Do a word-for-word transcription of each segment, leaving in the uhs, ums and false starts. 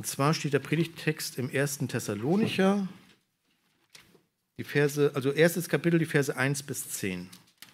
Und zwar steht der Predigttext im ersten Thessalonicher, die Verse, also erstes Kapitel, die Verse eins bis zehn.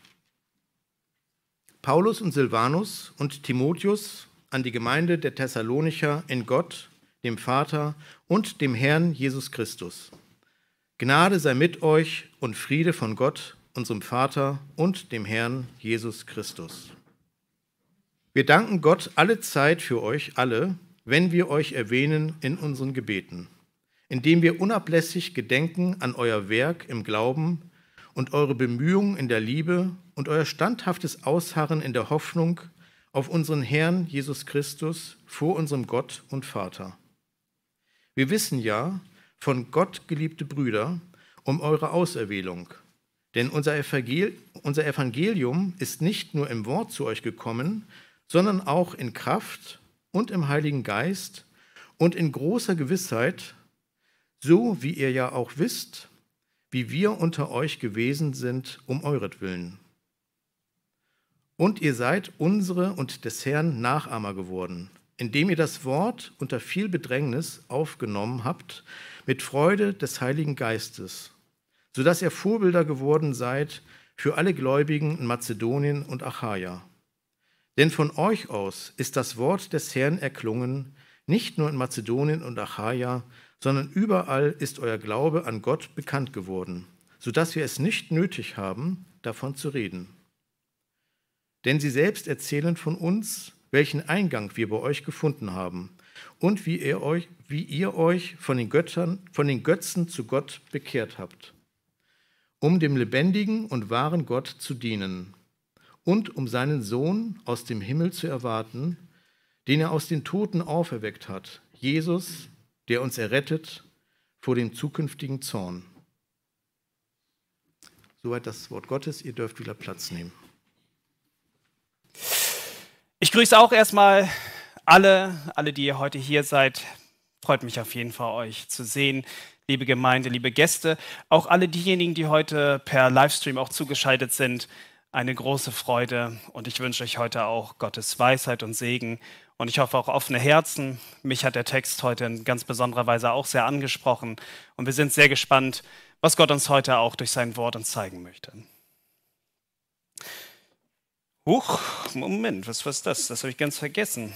Paulus und Silvanus und Timotheus an die Gemeinde der Thessalonicher in Gott, dem Vater und dem Herrn Jesus Christus. Gnade sei mit euch und Friede von Gott, unserem Vater und dem Herrn Jesus Christus. Wir danken Gott alle Zeit für euch alle, wenn wir euch erwähnen in unseren Gebeten, indem wir unablässig gedenken an euer Werk im Glauben und eure Bemühungen in der Liebe und euer standhaftes Ausharren in der Hoffnung auf unseren Herrn Jesus Christus vor unserem Gott und Vater. Wir wissen ja, von Gott geliebte Brüder, um eure Auserwählung, denn unser Evangelium ist nicht nur im Wort zu euch gekommen, sondern auch in Kraft und im Heiligen Geist und in großer Gewissheit, so wie ihr ja auch wisst, wie wir unter euch gewesen sind um euretwillen. Und ihr seid unsere und des Herrn Nachahmer geworden, indem ihr das Wort unter viel Bedrängnis aufgenommen habt, mit Freude des Heiligen Geistes, sodass ihr Vorbilder geworden seid für alle Gläubigen in Mazedonien und Achaia. Denn von euch aus ist das Wort des Herrn erklungen, nicht nur in Mazedonien und Achaia, sondern überall ist euer Glaube an Gott bekannt geworden, sodass wir es nicht nötig haben, davon zu reden. Denn sie selbst erzählen von uns, welchen Eingang wir bei euch gefunden haben und wie ihr euch, wie ihr euch von den Göttern, von den Götzen zu Gott bekehrt habt, um dem lebendigen und wahren Gott zu dienen und um seinen Sohn aus dem Himmel zu erwarten, den er aus den Toten auferweckt hat, Jesus, der uns errettet vor dem zukünftigen Zorn. Soweit das Wort Gottes, ihr dürft wieder Platz nehmen. Ich grüße auch erstmal alle, alle, die ihr heute hier seid. Freut mich auf jeden Fall, euch zu sehen. Liebe Gemeinde, liebe Gäste, auch alle diejenigen, die heute per Livestream auch zugeschaltet sind, eine große Freude und ich wünsche euch heute auch Gottes Weisheit und Segen und ich hoffe auch offene Herzen. Mich hat der Text heute in ganz besonderer Weise auch sehr angesprochen und wir sind sehr gespannt, was Gott uns heute auch durch sein Wort uns zeigen möchte. Huch, Moment, was war das? Das habe ich ganz vergessen.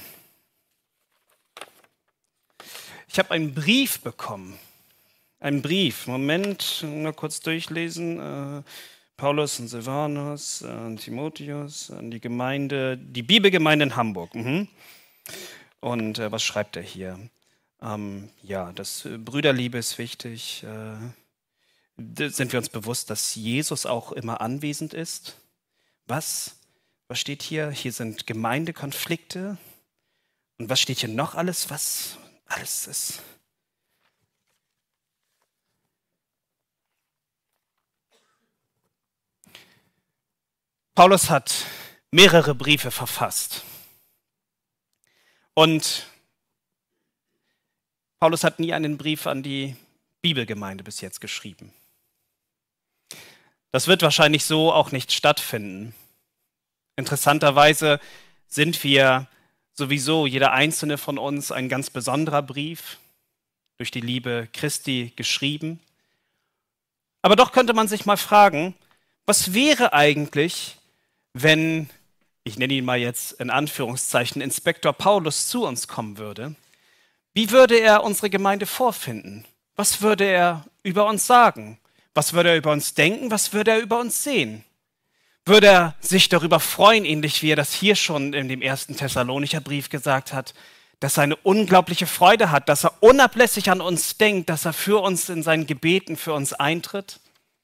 Ich habe einen Brief bekommen. Einen Brief. Moment, nur kurz durchlesen. Äh, Paulus und Silvanus und Timotheus an die Gemeinde, die Bibelgemeinde in Hamburg. Mhm. Und äh, was schreibt er hier? Ähm, ja, das äh, Brüderliebe ist wichtig. Äh, sind wir uns bewusst, dass Jesus auch immer anwesend ist? Was? Was steht hier? Hier sind Gemeindekonflikte. Und was steht hier noch alles? Was alles ist? Paulus hat mehrere Briefe verfasst. Und Paulus hat nie einen Brief an die Bibelgemeinde bis jetzt geschrieben. Das wird wahrscheinlich so auch nicht stattfinden. Interessanterweise sind wir sowieso, jeder einzelne von uns, ein ganz besonderer Brief, durch die Liebe Christi geschrieben. Aber doch könnte man sich mal fragen, was wäre eigentlich, wenn, ich nenne ihn mal jetzt in Anführungszeichen, Inspektor Paulus zu uns kommen würde? Wie würde er unsere Gemeinde vorfinden? Was würde er über uns sagen? Was würde er über uns denken? Was würde er über uns sehen? Würde er sich darüber freuen, ähnlich wie er das hier schon in dem ersten Thessalonicher Brief gesagt hat, dass er eine unglaubliche Freude hat, dass er unablässig an uns denkt, dass er für uns in seinen Gebeten für uns eintritt?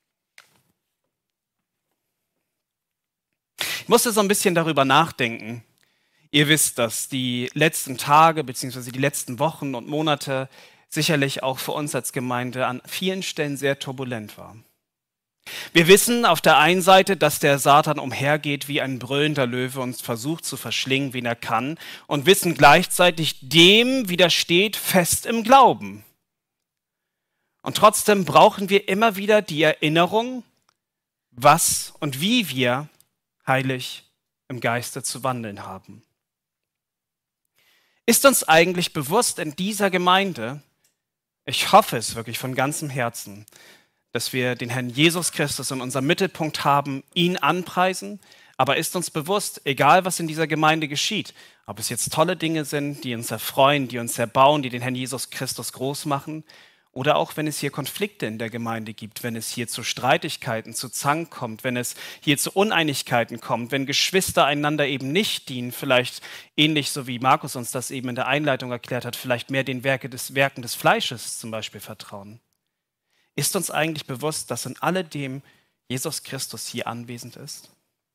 Ich musste so ein bisschen darüber nachdenken. Ihr wisst, dass die letzten Tage bzw. die letzten Wochen und Monate sicherlich auch für uns als Gemeinde an vielen Stellen sehr turbulent war. Wir wissen auf der einen Seite, dass der Satan umhergeht wie ein brüllender Löwe und versucht zu verschlingen, wen er kann, und wissen gleichzeitig, dem widersteht fest im Glauben. Und trotzdem brauchen wir immer wieder die Erinnerung, was und wie wir heilig im Geiste zu wandeln haben. Ist uns eigentlich bewusst in dieser Gemeinde, ich hoffe es wirklich von ganzem Herzen, dass wir den Herrn Jesus Christus in unserem Mittelpunkt haben, ihn anpreisen, aber ist uns bewusst, egal was in dieser Gemeinde geschieht, ob es jetzt tolle Dinge sind, die uns erfreuen, die uns erbauen, die den Herrn Jesus Christus groß machen, oder auch wenn es hier Konflikte in der Gemeinde gibt, wenn es hier zu Streitigkeiten, zu Zank kommt, wenn es hier zu Uneinigkeiten kommt, wenn Geschwister einander eben nicht dienen, vielleicht ähnlich so wie Markus uns das eben in der Einleitung erklärt hat, vielleicht mehr den Werke des, Werken des Fleisches zum Beispiel vertrauen. Ist uns eigentlich bewusst, dass in alledem Jesus Christus hier anwesend ist?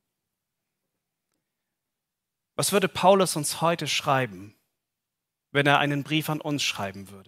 Was würde Paulus uns heute schreiben, wenn er einen Brief an uns schreiben würde?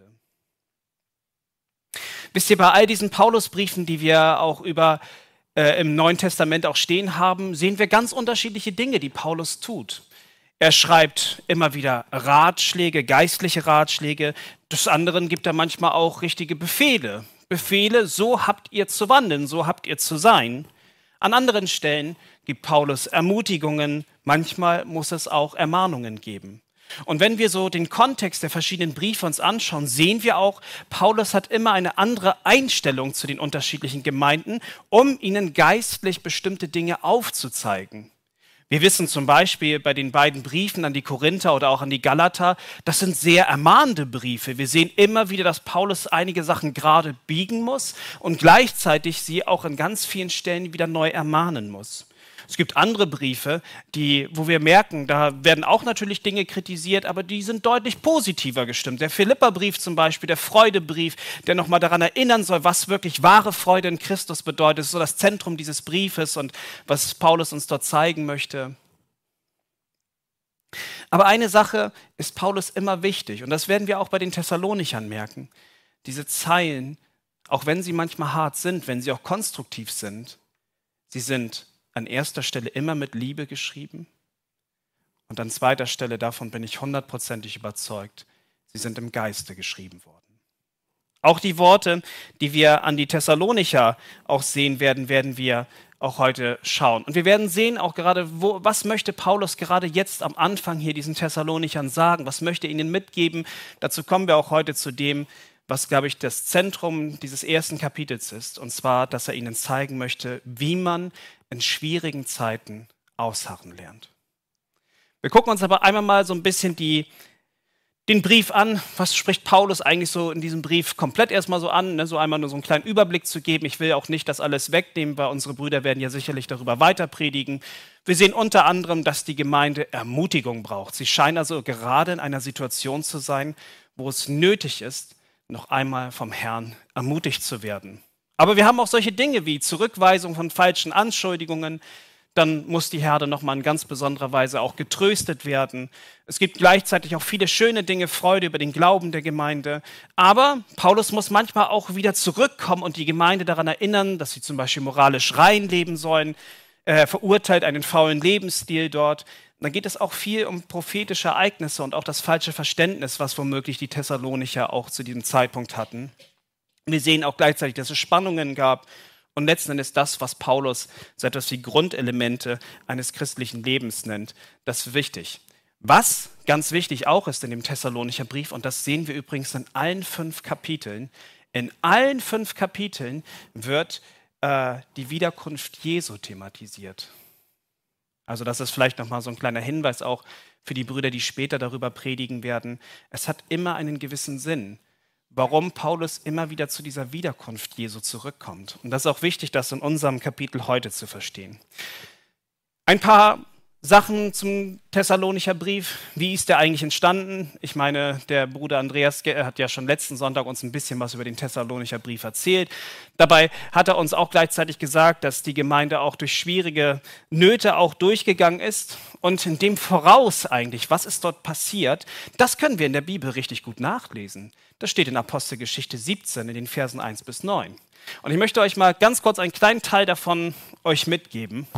Wisst ihr, bei all diesen Paulusbriefen, die wir auch über, äh, im Neuen Testament auch stehen haben, sehen wir ganz unterschiedliche Dinge, die Paulus tut. Er schreibt immer wieder Ratschläge, geistliche Ratschläge. Des anderen gibt er manchmal auch richtige Befehle. Befehle, so habt ihr zu wandeln, so habt ihr zu sein. An anderen Stellen gibt Paulus Ermutigungen, manchmal muss es auch Ermahnungen geben. Und wenn wir so den Kontext der verschiedenen Briefe uns anschauen, sehen wir auch, Paulus hat immer eine andere Einstellung zu den unterschiedlichen Gemeinden, um ihnen geistlich bestimmte Dinge aufzuzeigen. Wir wissen zum Beispiel bei den beiden Briefen an die Korinther oder auch an die Galater, das sind sehr ermahnende Briefe. Wir sehen immer wieder, dass Paulus einige Sachen gerade biegen muss und gleichzeitig sie auch an ganz vielen Stellen wieder neu ermahnen muss. Es gibt andere Briefe, die, wo wir merken, da werden auch natürlich Dinge kritisiert, aber die sind deutlich positiver gestimmt. Der Philipperbrief zum Beispiel, der Freudebrief, der nochmal daran erinnern soll, was wirklich wahre Freude in Christus bedeutet. Das ist so das Zentrum dieses Briefes und was Paulus uns dort zeigen möchte. Aber eine Sache ist Paulus immer wichtig und das werden wir auch bei den Thessalonichern merken. Diese Zeilen, auch wenn sie manchmal hart sind, wenn sie auch konstruktiv sind, sie sind an erster Stelle immer mit Liebe geschrieben und an zweiter Stelle, davon bin ich hundertprozentig überzeugt, sie sind im Geiste geschrieben worden. Auch die Worte, die wir an die Thessalonicher auch sehen werden, werden wir auch heute schauen. Und wir werden sehen auch gerade, wo, was möchte Paulus gerade jetzt am Anfang hier diesen Thessalonichern sagen, was möchte er ihnen mitgeben. Dazu kommen wir auch heute zu dem, was, glaube ich, das Zentrum dieses ersten Kapitels ist, und zwar, dass er ihnen zeigen möchte, wie man in schwierigen Zeiten ausharren lernt. Wir gucken uns aber einmal mal so ein bisschen die, den Brief an. Was spricht Paulus eigentlich so in diesem Brief komplett erstmal so an, ne? So einmal nur so einen kleinen Überblick zu geben. Ich will auch nicht das alles wegnehmen, weil unsere Brüder werden ja sicherlich darüber weiter predigen. Wir sehen unter anderem, dass die Gemeinde Ermutigung braucht. Sie scheint also gerade in einer Situation zu sein, wo es nötig ist, noch einmal vom Herrn ermutigt zu werden. Aber wir haben auch solche Dinge wie Zurückweisung von falschen Anschuldigungen. Dann muss die Herde nochmal in ganz besonderer Weise auch getröstet werden. Es gibt gleichzeitig auch viele schöne Dinge, Freude über den Glauben der Gemeinde. Aber Paulus muss manchmal auch wieder zurückkommen und die Gemeinde daran erinnern, dass sie zum Beispiel moralisch rein leben sollen. Er verurteilt einen faulen Lebensstil dort. Und dann geht es auch viel um prophetische Ereignisse und auch das falsche Verständnis, was womöglich die Thessalonicher auch zu diesem Zeitpunkt hatten. Wir sehen auch gleichzeitig, dass es Spannungen gab und letzten Endes das, was Paulus so etwas wie Grundelemente eines christlichen Lebens nennt, das ist wichtig. Was ganz wichtig auch ist in dem Thessalonicher Brief, und das sehen wir übrigens in allen fünf Kapiteln, in allen fünf Kapiteln wird äh, die Wiederkunft Jesu thematisiert. Also das ist vielleicht nochmal so ein kleiner Hinweis auch für die Brüder, die später darüber predigen werden. Es hat immer einen gewissen Sinn, warum Paulus immer wieder zu dieser Wiederkunft Jesu zurückkommt. Und das ist auch wichtig, das in unserem Kapitel heute zu verstehen. Ein paar Sachen zum Thessalonicher Brief. Wie ist der eigentlich entstanden? Ich meine, der Bruder Andreas hat ja schon letzten Sonntag uns ein bisschen was über den Thessalonicher Brief erzählt. Dabei hat er uns auch gleichzeitig gesagt, dass die Gemeinde auch durch schwierige Nöte auch durchgegangen ist. Und in dem Voraus eigentlich, was ist dort passiert, das können wir in der Bibel richtig gut nachlesen. Das steht in Apostelgeschichte siebzehn in den Versen eins bis neun. Und ich möchte euch mal ganz kurz einen kleinen Teil davon euch mitgeben.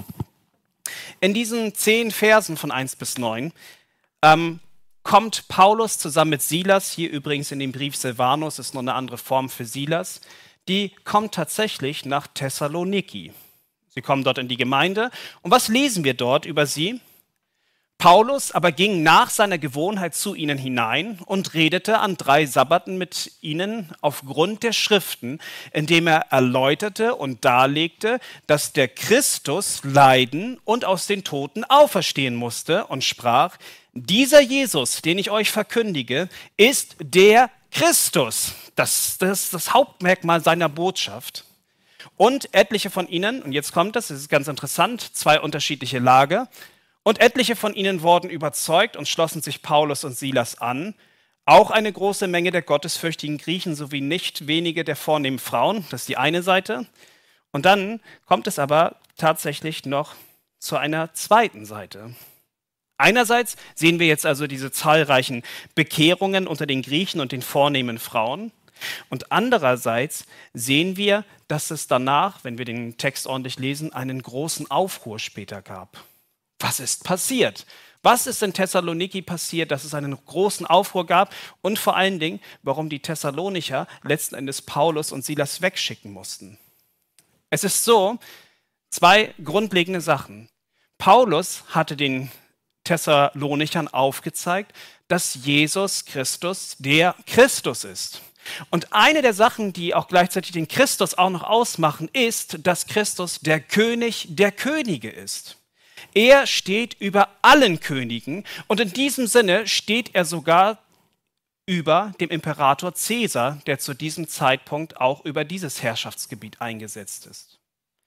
In diesen zehn Versen von eins bis neun ähm, kommt Paulus zusammen mit Silas, hier übrigens in dem Brief Silvanus, ist nur eine andere Form für Silas, die kommt tatsächlich nach Thessaloniki. Sie kommen dort in die Gemeinde. Und was lesen wir dort über sie? Paulus aber ging nach seiner Gewohnheit zu ihnen hinein und redete an drei Sabbaten mit ihnen aufgrund der Schriften, indem er erläuterte und darlegte, dass der Christus leiden und aus den Toten auferstehen musste und sprach: Dieser Jesus, den ich euch verkündige, ist der Christus. Das, das ist das Hauptmerkmal seiner Botschaft. Und etliche von ihnen, und jetzt kommt das, das ist ganz interessant, zwei unterschiedliche Lager, und etliche von ihnen wurden überzeugt und schlossen sich Paulus und Silas an. Auch eine große Menge der gottesfürchtigen Griechen sowie nicht wenige der vornehmen Frauen, das ist die eine Seite. Und dann kommt es aber tatsächlich noch zu einer zweiten Seite. Einerseits sehen wir jetzt also diese zahlreichen Bekehrungen unter den Griechen und den vornehmen Frauen. Und andererseits sehen wir, dass es danach, wenn wir den Text ordentlich lesen, einen großen Aufruhr später gab. Was ist passiert? Was ist in Thessaloniki passiert, dass es einen großen Aufruhr gab? Und vor allen Dingen, warum die Thessalonicher letzten Endes Paulus und Silas wegschicken mussten. Es ist so, zwei grundlegende Sachen. Paulus hatte den Thessalonichern aufgezeigt, dass Jesus Christus der Christus ist. Und eine der Sachen, die auch gleichzeitig den Christus auch noch ausmachen, ist, dass Christus der König der Könige ist. Er steht über allen Königen und in diesem Sinne steht er sogar über dem Imperator Caesar, der zu diesem Zeitpunkt auch über dieses Herrschaftsgebiet eingesetzt ist.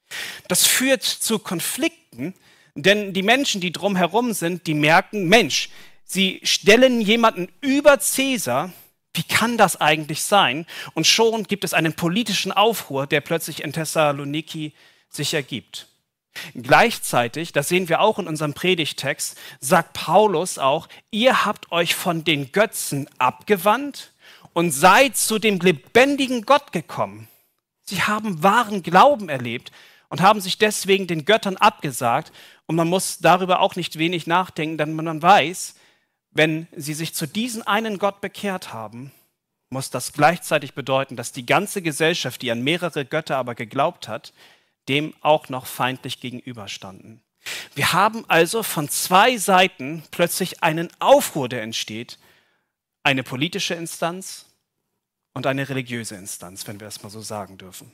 Das führt zu Konflikten, denn die Menschen, die drumherum sind, die merken, Mensch, sie stellen jemanden über Caesar. Wie kann das eigentlich sein? Und schon gibt es einen politischen Aufruhr, der plötzlich in Thessaloniki sich ergibt. Gleichzeitig, das sehen wir auch in unserem Predigtext, sagt Paulus auch, ihr habt euch von den Götzen abgewandt und seid zu dem lebendigen Gott gekommen. Sie haben wahren Glauben erlebt und haben sich deswegen den Göttern abgesagt. Und man muss darüber auch nicht wenig nachdenken, denn man weiß, wenn sie sich zu diesem einen Gott bekehrt haben, muss das gleichzeitig bedeuten, dass die ganze Gesellschaft, die an mehrere Götter aber geglaubt hat, dem auch noch feindlich gegenüberstanden. Wir haben also von zwei Seiten plötzlich einen Aufruhr, der entsteht. Eine politische Instanz und eine religiöse Instanz, wenn wir es mal so sagen dürfen.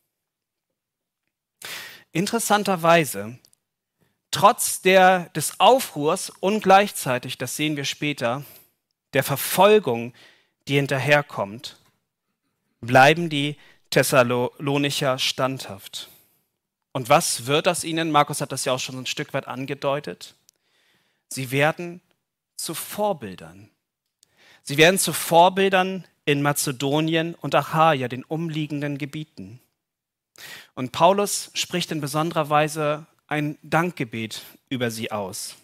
Interessanterweise, trotz der, des Aufruhrs und gleichzeitig, das sehen wir später, der Verfolgung, die hinterherkommt, bleiben die Thessalonicher standhaft. Und was wird aus ihnen? Markus hat das ja auch schon ein Stück weit angedeutet. Sie werden zu Vorbildern. Sie werden zu Vorbildern in Mazedonien und Achaia, den umliegenden Gebieten. Und Paulus spricht in besonderer Weise ein Dankgebet über sie aus.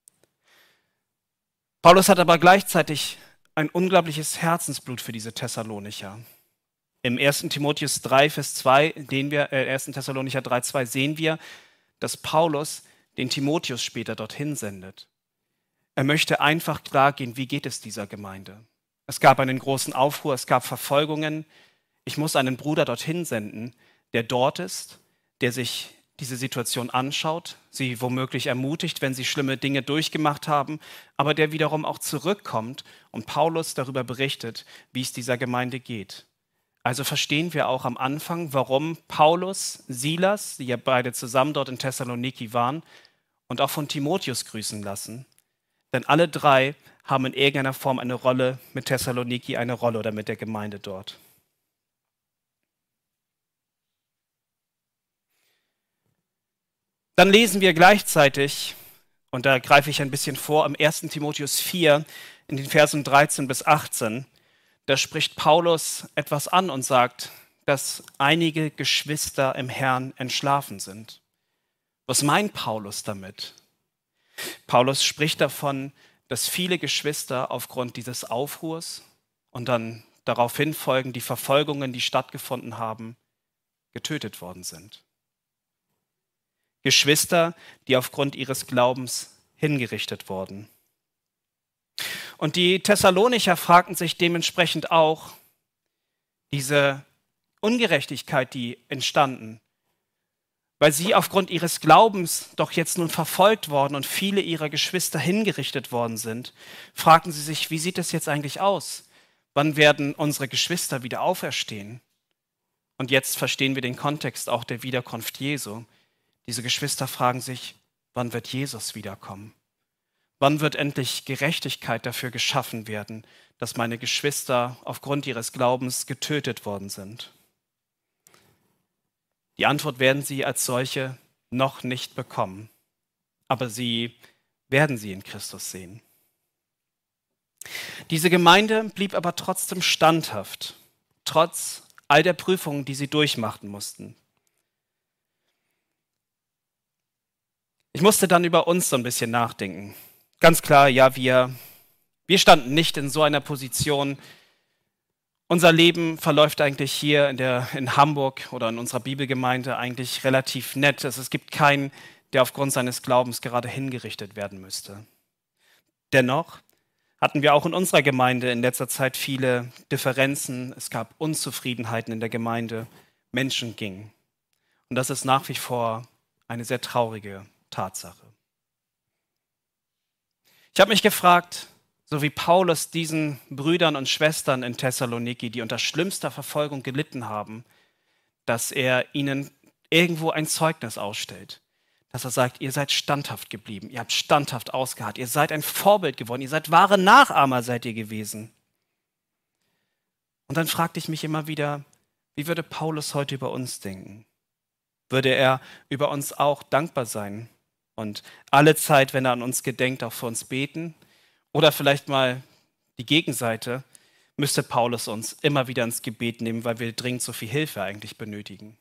Paulus hat aber gleichzeitig ein unglaubliches Herzensblut für diese Thessalonicher. Im ersten Timotheus drei, Vers zwei, den wir, äh, ersten Thessalonicher drei, zwei sehen wir, dass Paulus den Timotheus später dorthin sendet. Er möchte einfach klargehen, wie geht es dieser Gemeinde. Es gab einen großen Aufruhr, es gab Verfolgungen. Ich muss einen Bruder dorthin senden, der dort ist, der sich diese Situation anschaut, sie womöglich ermutigt, wenn sie schlimme Dinge durchgemacht haben, aber der wiederum auch zurückkommt und Paulus darüber berichtet, wie es dieser Gemeinde geht. Also verstehen wir auch am Anfang, warum Paulus, Silas, die ja beide zusammen dort in Thessaloniki waren, und auch von Timotheus grüßen lassen. Denn alle drei haben in irgendeiner Form eine Rolle mit Thessaloniki, eine Rolle oder mit der Gemeinde dort. Dann lesen wir gleichzeitig, und da greife ich ein bisschen vor, im ersten Timotheus vier, in den Versen dreizehn bis achtzehn, da spricht Paulus etwas an und sagt, dass einige Geschwister im Herrn entschlafen sind. Was meint Paulus damit? Paulus spricht davon, dass viele Geschwister aufgrund dieses Aufruhrs und dann daraufhin folgen die Verfolgungen, die stattgefunden haben, getötet worden sind. Geschwister, die aufgrund ihres Glaubens hingerichtet wurden. Und die Thessalonicher fragten sich dementsprechend auch, diese Ungerechtigkeit, die entstanden, weil sie aufgrund ihres Glaubens doch jetzt nun verfolgt worden und viele ihrer Geschwister hingerichtet worden sind, fragten sie sich, wie sieht es jetzt eigentlich aus? Wann werden unsere Geschwister wieder auferstehen? Und jetzt verstehen wir den Kontext auch der Wiederkunft Jesu. Diese Geschwister fragen sich, wann wird Jesus wiederkommen? Wann wird endlich Gerechtigkeit dafür geschaffen werden, dass meine Geschwister aufgrund ihres Glaubens getötet worden sind? Die Antwort werden sie als solche noch nicht bekommen, aber sie werden sie in Christus sehen. Diese Gemeinde blieb aber trotzdem standhaft, trotz all der Prüfungen, die sie durchmachen mussten. Ich musste dann über uns so ein bisschen nachdenken. Ganz klar, ja, wir, wir standen nicht in so einer Position. Unser Leben verläuft eigentlich hier in, der, in Hamburg oder in unserer Bibelgemeinde eigentlich relativ nett. Also es gibt keinen, der aufgrund seines Glaubens gerade hingerichtet werden müsste. Dennoch hatten wir auch in unserer Gemeinde in letzter Zeit viele Differenzen. Es gab Unzufriedenheiten in der Gemeinde. Menschen gingen. Und das ist nach wie vor eine sehr traurige Tatsache. Ich habe mich gefragt, so wie Paulus diesen Brüdern und Schwestern in Thessaloniki, die unter schlimmster Verfolgung gelitten haben, dass er ihnen irgendwo ein Zeugnis ausstellt. Dass er sagt, ihr seid standhaft geblieben, ihr habt standhaft ausgeharrt, ihr seid ein Vorbild geworden, ihr seid wahre Nachahmer seid ihr gewesen. Und dann fragte ich mich immer wieder, wie würde Paulus heute über uns denken? Würde er über uns auch dankbar sein und alle Zeit, wenn er an uns gedenkt, auch für uns beten? Oder vielleicht mal die Gegenseite, müsste Paulus uns immer wieder ins Gebet nehmen, weil wir dringend so viel Hilfe eigentlich benötigen.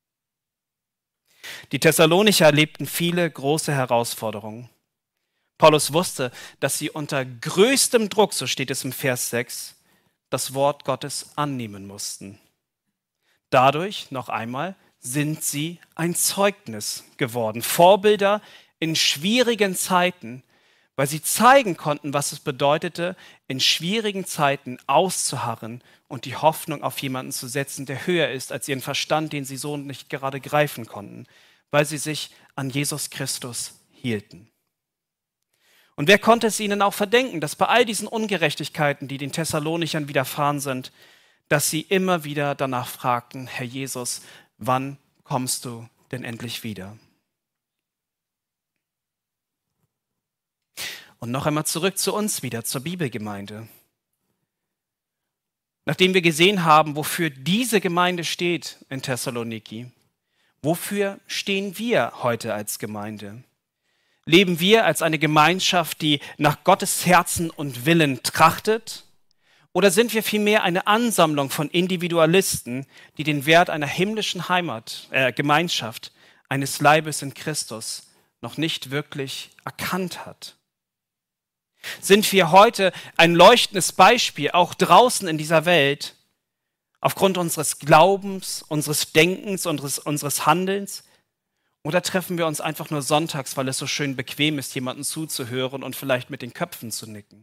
Die Thessalonicher erlebten viele große Herausforderungen. Paulus wusste, dass sie unter größtem Druck, so steht es im Vers sechs, das Wort Gottes annehmen mussten. Dadurch, noch einmal, sind sie ein Zeugnis geworden, Vorbilder in schwierigen Zeiten, weil sie zeigen konnten, was es bedeutete, in schwierigen Zeiten auszuharren und die Hoffnung auf jemanden zu setzen, der höher ist als ihren Verstand, den sie so nicht gerade greifen konnten, weil sie sich an Jesus Christus hielten. Und wer konnte es ihnen auch verdenken, dass bei all diesen Ungerechtigkeiten, die den Thessalonichern widerfahren sind, dass sie immer wieder danach fragten, Herr Jesus, wann kommst du denn endlich wieder? Und noch einmal zurück zu uns wieder, zur Bibelgemeinde. Nachdem wir gesehen haben, wofür diese Gemeinde steht in Thessaloniki, wofür stehen wir heute als Gemeinde? Leben wir als eine Gemeinschaft, die nach Gottes Herzen und Willen trachtet? Oder sind wir vielmehr eine Ansammlung von Individualisten, die den Wert einer himmlischen Heimat, äh, Gemeinschaft, eines Leibes in Christus noch nicht wirklich erkannt hat? Sind wir heute ein leuchtendes Beispiel, auch draußen in dieser Welt, aufgrund unseres Glaubens, unseres Denkens, unseres, unseres Handelns? Oder treffen wir uns einfach nur sonntags, weil es so schön bequem ist, jemandem zuzuhören und vielleicht mit den Köpfen zu nicken?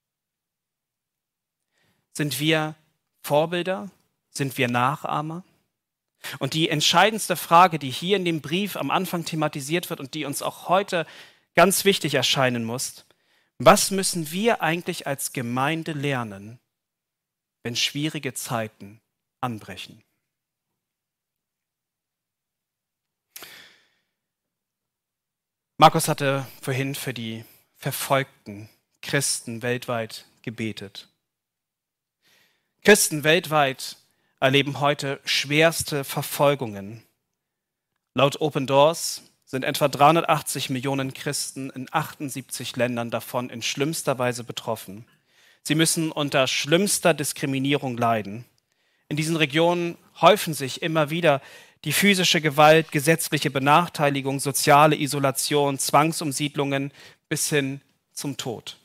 Sind wir Vorbilder? Sind wir Nachahmer? Und die entscheidendste Frage, die hier in dem Brief am Anfang thematisiert wird und die uns auch heute ganz wichtig erscheinen muss: Was müssen wir eigentlich als Gemeinde lernen, wenn schwierige Zeiten anbrechen? Markus hatte vorhin für die verfolgten Christen weltweit gebetet. Christen weltweit erleben heute schwerste Verfolgungen. Laut Open Doors sind etwa dreihundertachtzig Millionen Christen in achtundsiebzig Ländern davon in schlimmster Weise betroffen. Sie müssen unter schlimmster Diskriminierung leiden. In diesen Regionen häufen sich immer wieder die physische Gewalt, gesetzliche Benachteiligung, soziale Isolation, Zwangsumsiedlungen bis hin zum Tod.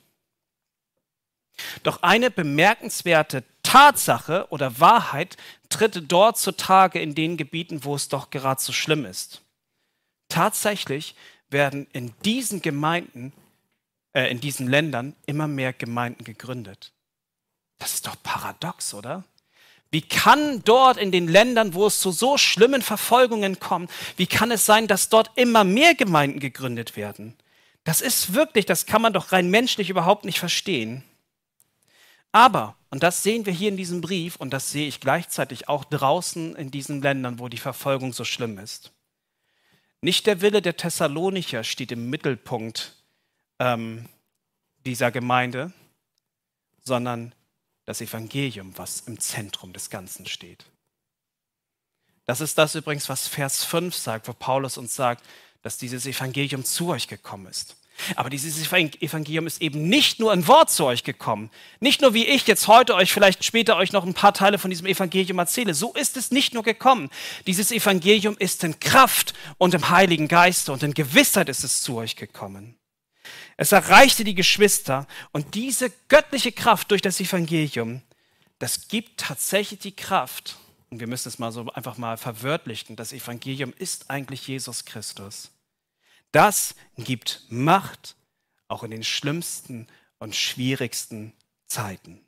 Doch eine bemerkenswerte Tatsache oder Wahrheit tritt dort zutage in den Gebieten, wo es doch gerade so schlimm ist. Tatsächlich werden in diesen Gemeinden, äh, in diesen Ländern immer mehr Gemeinden gegründet. Das ist doch paradox, oder? Wie kann dort in den Ländern, wo es zu so schlimmen Verfolgungen kommt, wie kann es sein, dass dort immer mehr Gemeinden gegründet werden? Das ist wirklich, das kann man doch rein menschlich überhaupt nicht verstehen. Aber, und das sehen wir hier in diesem Brief, und das sehe ich gleichzeitig auch draußen in diesen Ländern, wo die Verfolgung so schlimm ist. Nicht der Wille der Thessalonicher steht im Mittelpunkt ähm, dieser Gemeinde, sondern das Evangelium, was im Zentrum des Ganzen steht. Das ist das übrigens, was Vers fünf sagt, wo Paulus uns sagt, dass dieses Evangelium zu euch gekommen ist. Aber dieses Evangelium ist eben nicht nur ein Wort zu euch gekommen. Nicht nur wie ich jetzt heute euch vielleicht später euch noch ein paar Teile von diesem Evangelium erzähle. So ist es nicht nur gekommen. Dieses Evangelium ist in Kraft und im Heiligen Geiste und in Gewissheit ist es zu euch gekommen. Es erreichte die Geschwister und diese göttliche Kraft durch das Evangelium, das gibt tatsächlich die Kraft. Und wir müssen es mal so einfach mal verwörtlichen. Das Evangelium ist eigentlich Jesus Christus. Das gibt Macht, auch in den schlimmsten und schwierigsten Zeiten.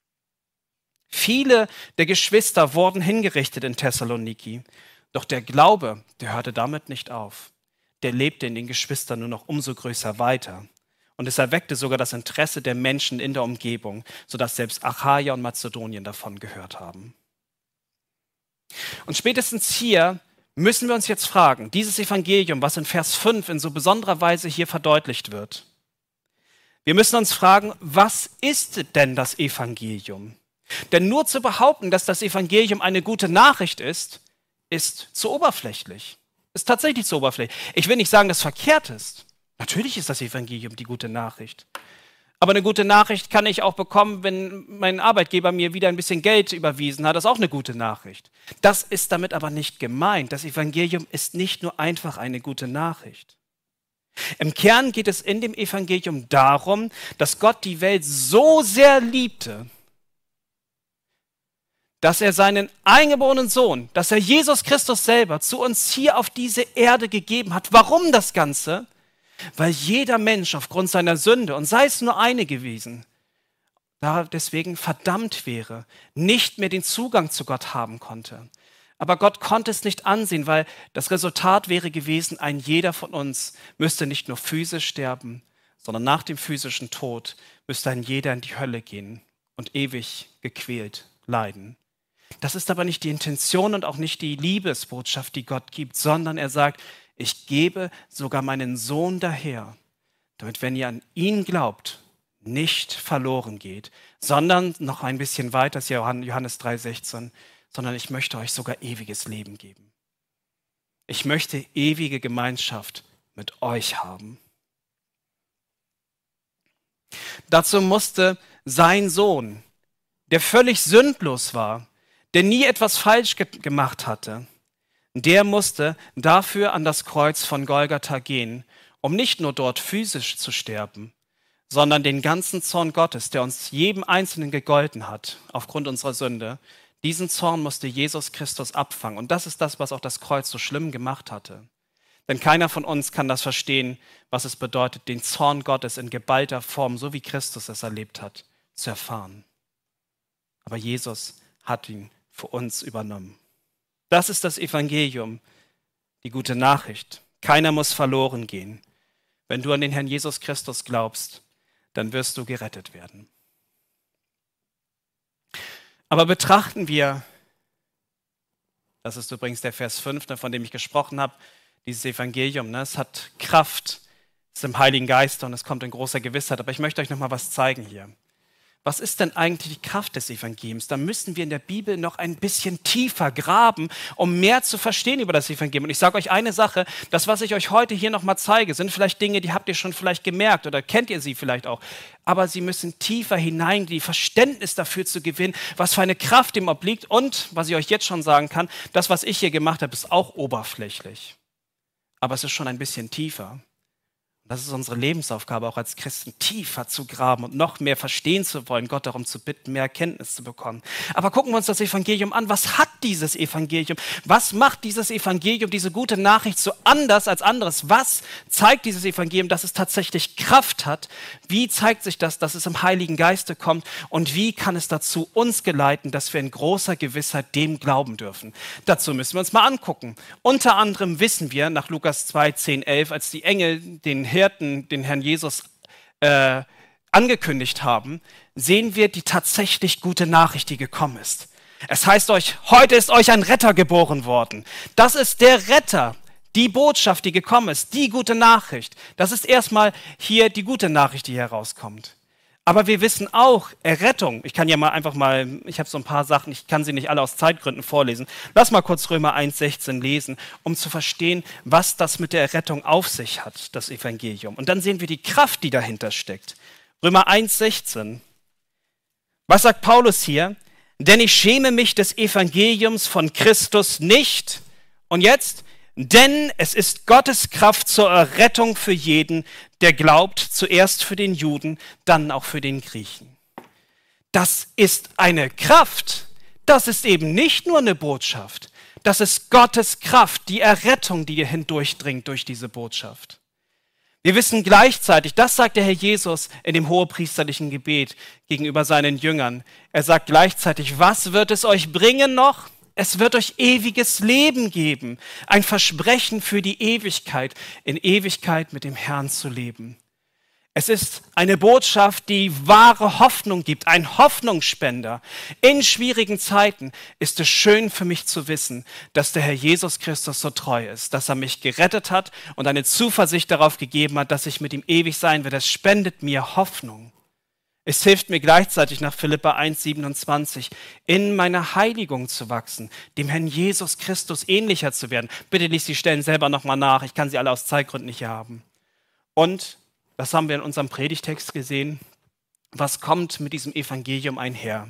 Viele der Geschwister wurden hingerichtet in Thessaloniki, doch der Glaube, der hörte damit nicht auf. Der lebte in den Geschwistern nur noch umso größer weiter. Und es erweckte sogar das Interesse der Menschen in der Umgebung, sodass selbst Achaia und Mazedonien davon gehört haben. Und spätestens hier müssen wir uns jetzt fragen, dieses Evangelium, was in Vers fünf in so besonderer Weise hier verdeutlicht wird. Wir müssen uns fragen, was ist denn das Evangelium? Denn nur zu behaupten, dass das Evangelium eine gute Nachricht ist, ist zu oberflächlich. Ist tatsächlich zu oberflächlich. Ich will nicht sagen, dass es verkehrt ist. Natürlich ist das Evangelium die gute Nachricht. Aber eine gute Nachricht kann ich auch bekommen, wenn mein Arbeitgeber mir wieder ein bisschen Geld überwiesen hat. Das ist auch eine gute Nachricht. Das ist damit aber nicht gemeint. Das Evangelium ist nicht nur einfach eine gute Nachricht. Im Kern geht es in dem Evangelium darum, dass Gott die Welt so sehr liebte, dass er seinen eingeborenen Sohn, dass er Jesus Christus selber zu uns hier auf diese Erde gegeben hat. Warum das Ganze? Weil jeder Mensch aufgrund seiner Sünde, und sei es nur eine gewesen, da deswegen verdammt wäre, nicht mehr den Zugang zu Gott haben konnte. Aber Gott konnte es nicht ansehen, weil das Resultat wäre gewesen, ein jeder von uns müsste nicht nur physisch sterben, sondern nach dem physischen Tod müsste ein jeder in die Hölle gehen und ewig gequält leiden. Das ist aber nicht die Intention und auch nicht die Liebesbotschaft, die Gott gibt, sondern er sagt, ich gebe sogar meinen Sohn daher, damit, wenn ihr an ihn glaubt, nicht verloren geht, sondern noch ein bisschen weiter, das ist Johannes drei sechzehn, sondern ich möchte euch sogar ewiges Leben geben. Ich möchte ewige Gemeinschaft mit euch haben. Dazu musste sein Sohn, der völlig sündlos war, der nie etwas falsch ge- gemacht hatte, der musste dafür an das Kreuz von Golgatha gehen, um nicht nur dort physisch zu sterben, sondern den ganzen Zorn Gottes, der uns jedem Einzelnen gegolten hat, aufgrund unserer Sünde, diesen Zorn musste Jesus Christus abfangen. Und das ist das, was auch das Kreuz so schlimm gemacht hatte. Denn keiner von uns kann das verstehen, was es bedeutet, den Zorn Gottes in geballter Form, so wie Christus es erlebt hat, zu erfahren. Aber Jesus hat ihn für uns übernommen. Das ist das Evangelium, die gute Nachricht. Keiner muss verloren gehen. Wenn du an den Herrn Jesus Christus glaubst, dann wirst du gerettet werden. Aber betrachten wir, das ist übrigens der Vers fünf, von dem ich gesprochen habe, dieses Evangelium, ne? Es hat Kraft, es ist im Heiligen Geist und es kommt in großer Gewissheit. Aber ich möchte euch noch mal was zeigen hier. Was ist denn eigentlich die Kraft des Evangeliums? Da müssen wir in der Bibel noch ein bisschen tiefer graben, um mehr zu verstehen über das Evangelium. Und ich sage euch eine Sache, das, was ich euch heute hier noch mal zeige, sind vielleicht Dinge, die habt ihr schon vielleicht gemerkt oder kennt ihr sie vielleicht auch. Aber sie müssen tiefer hinein, die Verständnis dafür zu gewinnen, was für eine Kraft dem obliegt. Und, was ich euch jetzt schon sagen kann, das, was ich hier gemacht habe, ist auch oberflächlich. Aber es ist schon ein bisschen tiefer. Das ist unsere Lebensaufgabe, auch als Christen, tiefer zu graben und noch mehr verstehen zu wollen, Gott darum zu bitten, mehr Erkenntnis zu bekommen. Aber gucken wir uns das Evangelium an. Was hat dieses Evangelium? Was macht dieses Evangelium, diese gute Nachricht so anders als anderes? Was zeigt dieses Evangelium, dass es tatsächlich Kraft hat? Wie zeigt sich das, dass es im Heiligen Geiste kommt? Und wie kann es dazu uns geleiten, dass wir in großer Gewissheit dem glauben dürfen? Dazu müssen wir uns mal angucken. Unter anderem wissen wir nach Lukas zwei, zehn, elf, als die Engel den Hirten, den Herrn Jesus äh, angekündigt haben, sehen wir die tatsächlich gute Nachricht, die gekommen ist. Es heißt euch, heute ist euch ein Retter geboren worden. Das ist der Retter, die Botschaft, die gekommen ist, die gute Nachricht. Das ist erstmal hier die gute Nachricht, die herauskommt. Aber wir wissen auch, Errettung, ich kann ja mal einfach mal, ich habe so ein paar Sachen, ich kann sie nicht alle aus Zeitgründen vorlesen. Lass mal kurz Römer eins, sechzehn lesen, um zu verstehen, was das mit der Errettung auf sich hat, das Evangelium. Und dann sehen wir die Kraft, die dahinter steckt. Römer eins, sechzehn. Was sagt Paulus hier? Denn ich schäme mich des Evangeliums von Christus nicht. Und jetzt? Denn es ist Gottes Kraft zur Errettung für jeden, der glaubt, zuerst für den Juden, dann auch für den Griechen. Das ist eine Kraft. Das ist eben nicht nur eine Botschaft. Das ist Gottes Kraft, die Errettung, die hindurchdringt durch diese Botschaft. Wir wissen gleichzeitig, das sagt der Herr Jesus in dem hohepriesterlichen Gebet gegenüber seinen Jüngern. Er sagt gleichzeitig, was wird es euch bringen noch? Es wird euch ewiges Leben geben, ein Versprechen für die Ewigkeit, in Ewigkeit mit dem Herrn zu leben. Es ist eine Botschaft, die wahre Hoffnung gibt, ein Hoffnungsspender. In schwierigen Zeiten ist es schön für mich zu wissen, dass der Herr Jesus Christus so treu ist, dass er mich gerettet hat und eine Zuversicht darauf gegeben hat, dass ich mit ihm ewig sein werde. Das spendet mir Hoffnung. Es hilft mir gleichzeitig nach Philipper eins, siebenundzwanzig, in meiner Heiligung zu wachsen, dem Herrn Jesus Christus ähnlicher zu werden. Bitte lies die Stellen selber nochmal nach, ich kann sie alle aus Zeitgründen nicht hier haben. Und, das haben wir in unserem Predigtext gesehen, was kommt mit diesem Evangelium einher?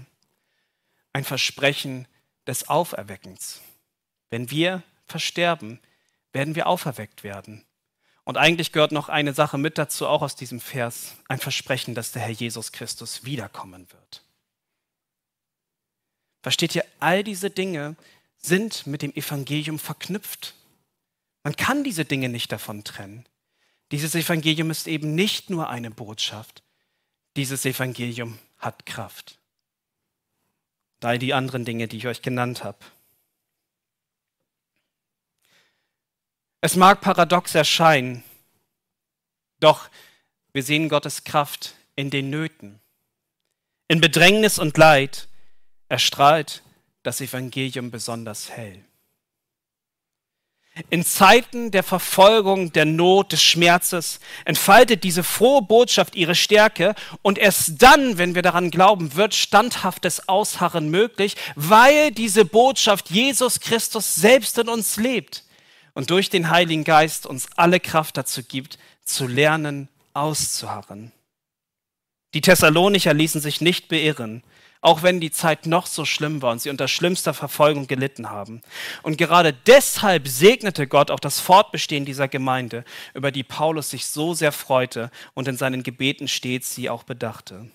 Ein Versprechen des Auferweckens. Wenn wir versterben, werden wir auferweckt werden. Und eigentlich gehört noch eine Sache mit dazu, auch aus diesem Vers, ein Versprechen, dass der Herr Jesus Christus wiederkommen wird. Versteht ihr, all diese Dinge sind mit dem Evangelium verknüpft. Man kann diese Dinge nicht davon trennen. Dieses Evangelium ist eben nicht nur eine Botschaft. Dieses Evangelium hat Kraft. All die anderen Dinge, die ich euch genannt habe. Es mag paradox erscheinen, doch wir sehen Gottes Kraft in den Nöten. In Bedrängnis und Leid erstrahlt das Evangelium besonders hell. In Zeiten der Verfolgung, der Not, des Schmerzes entfaltet diese frohe Botschaft ihre Stärke und erst dann, wenn wir daran glauben, wird standhaftes Ausharren möglich, weil diese Botschaft Jesus Christus selbst in uns lebt und durch den Heiligen Geist uns alle Kraft dazu gibt, zu lernen, auszuharren. Die Thessalonicher ließen sich nicht beirren, auch wenn die Zeit noch so schlimm war und sie unter schlimmster Verfolgung gelitten haben. Und gerade deshalb segnete Gott auch das Fortbestehen dieser Gemeinde, über die Paulus sich so sehr freute und in seinen Gebeten stets sie auch bedachte.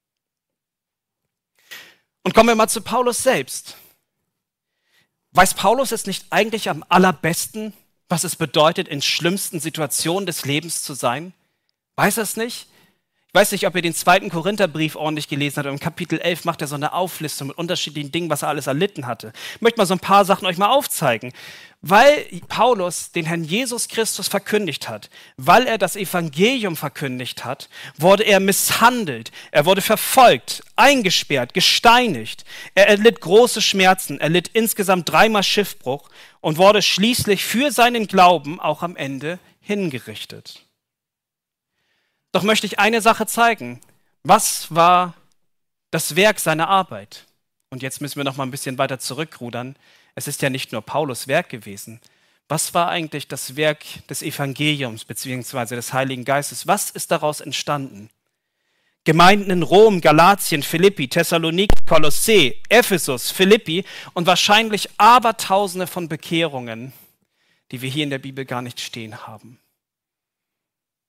Und kommen wir mal zu Paulus selbst. Weiß Paulus es nicht eigentlich am allerbesten, was es bedeutet, in schlimmsten Situationen des Lebens zu sein? Weiß er es nicht? Ich weiß nicht, ob ihr den zweiten Korintherbrief ordentlich gelesen habt. Im Kapitel elf macht er so eine Auflistung mit unterschiedlichen Dingen, was er alles erlitten hatte. Ich möchte mal so ein paar Sachen euch mal aufzeigen. Weil Paulus den Herrn Jesus Christus verkündigt hat, weil er das Evangelium verkündigt hat, wurde er misshandelt, er wurde verfolgt, eingesperrt, gesteinigt. Er erlitt große Schmerzen, er litt insgesamt dreimal Schiffbruch und wurde schließlich für seinen Glauben auch am Ende hingerichtet. Doch möchte ich eine Sache zeigen. Was war das Werk seiner Arbeit? Und jetzt müssen wir noch mal ein bisschen weiter zurückrudern. Es ist ja nicht nur Paulus' Werk gewesen. Was war eigentlich das Werk des Evangeliums bzw. des Heiligen Geistes? Was ist daraus entstanden? Gemeinden in Rom, Galatien, Philippi, Thessaloniki, Kolossee, Ephesus, Philippi und wahrscheinlich Abertausende von Bekehrungen, die wir hier in der Bibel gar nicht stehen haben.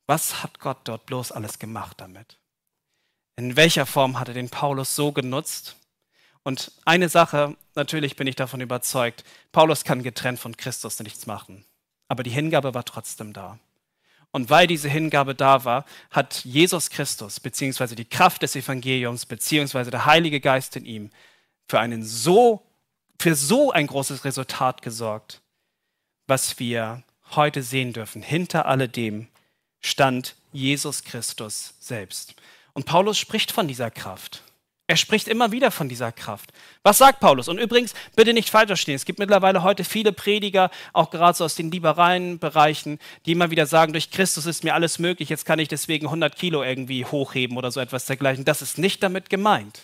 Was hat Gott dort bloß alles gemacht damit? In welcher Form hat er den Paulus so genutzt? Und eine Sache, natürlich bin ich davon überzeugt, Paulus kann getrennt von Christus nichts machen. Aber die Hingabe war trotzdem da. Und weil diese Hingabe da war, hat Jesus Christus, beziehungsweise die Kraft des Evangeliums, beziehungsweise der Heilige Geist in ihm, für, einen so, für so ein großes Resultat gesorgt, was wir heute sehen dürfen. Hinter alledem stand Jesus Christus selbst. Und Paulus spricht von dieser Kraft. Er spricht immer wieder von dieser Kraft. Was sagt Paulus? Und übrigens, bitte nicht falsch verstehen, es gibt mittlerweile heute viele Prediger, auch gerade so aus den liberalen Bereichen, die immer wieder sagen, durch Christus ist mir alles möglich, jetzt kann ich deswegen hundert Kilo irgendwie hochheben oder so etwas dergleichen. Das ist nicht damit gemeint.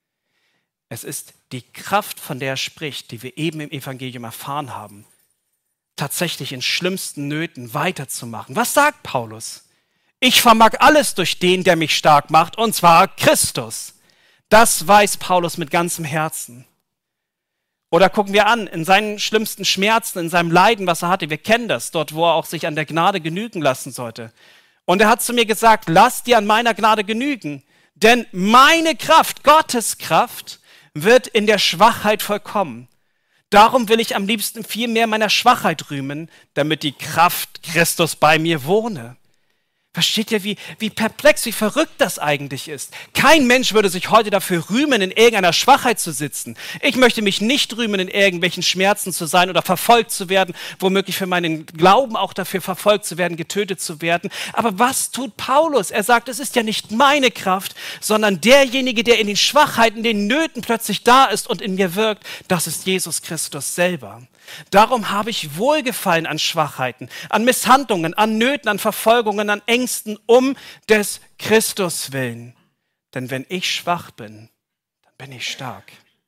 Es ist die Kraft, von der er spricht, die wir eben im Evangelium erfahren haben, tatsächlich in schlimmsten Nöten weiterzumachen. Was sagt Paulus? Ich vermag alles durch den, der mich stark macht, und zwar Christus. Das weiß Paulus mit ganzem Herzen. Oder gucken wir an, in seinen schlimmsten Schmerzen, in seinem Leiden, was er hatte, wir kennen das, dort, wo er auch sich an der Gnade genügen lassen sollte. Und er hat zu mir gesagt, lass dir an meiner Gnade genügen, denn meine Kraft, Gottes Kraft, wird in der Schwachheit vollkommen. Darum will ich am liebsten viel mehr meiner Schwachheit rühmen, damit die Kraft Christus bei mir wohne. Versteht ihr, wie, wie perplex, wie verrückt das eigentlich ist? Kein Mensch würde sich heute dafür rühmen, in irgendeiner Schwachheit zu sitzen. Ich möchte mich nicht rühmen, in irgendwelchen Schmerzen zu sein oder verfolgt zu werden, womöglich für meinen Glauben auch dafür verfolgt zu werden, getötet zu werden. Aber was tut Paulus? Er sagt, es ist ja nicht meine Kraft, sondern derjenige, der in den Schwachheiten, den Nöten plötzlich da ist und in mir wirkt, das ist Jesus Christus selber. Darum habe ich Wohlgefallen an Schwachheiten, an Misshandlungen, an Nöten, an Verfolgungen, an Ängsten um des Christus willen. Denn wenn ich schwach bin, dann bin ich stark.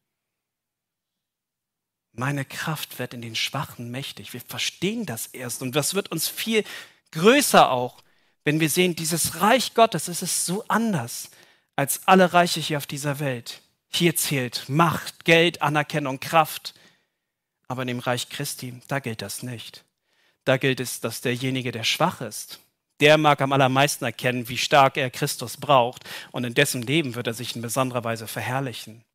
Meine Kraft wird in den Schwachen mächtig. Wir verstehen das erst und das wird uns viel größer auch, wenn wir sehen, dieses Reich Gottes, es ist so anders als alle Reiche hier auf dieser Welt. Hier zählt Macht, Geld, Anerkennung, Kraft. Aber in dem Reich Christi, da gilt das nicht. Da gilt es, dass derjenige, der schwach ist, der mag am allermeisten erkennen, wie stark er Christus braucht. Und in dessen Leben wird er sich in besonderer Weise verherrlichen.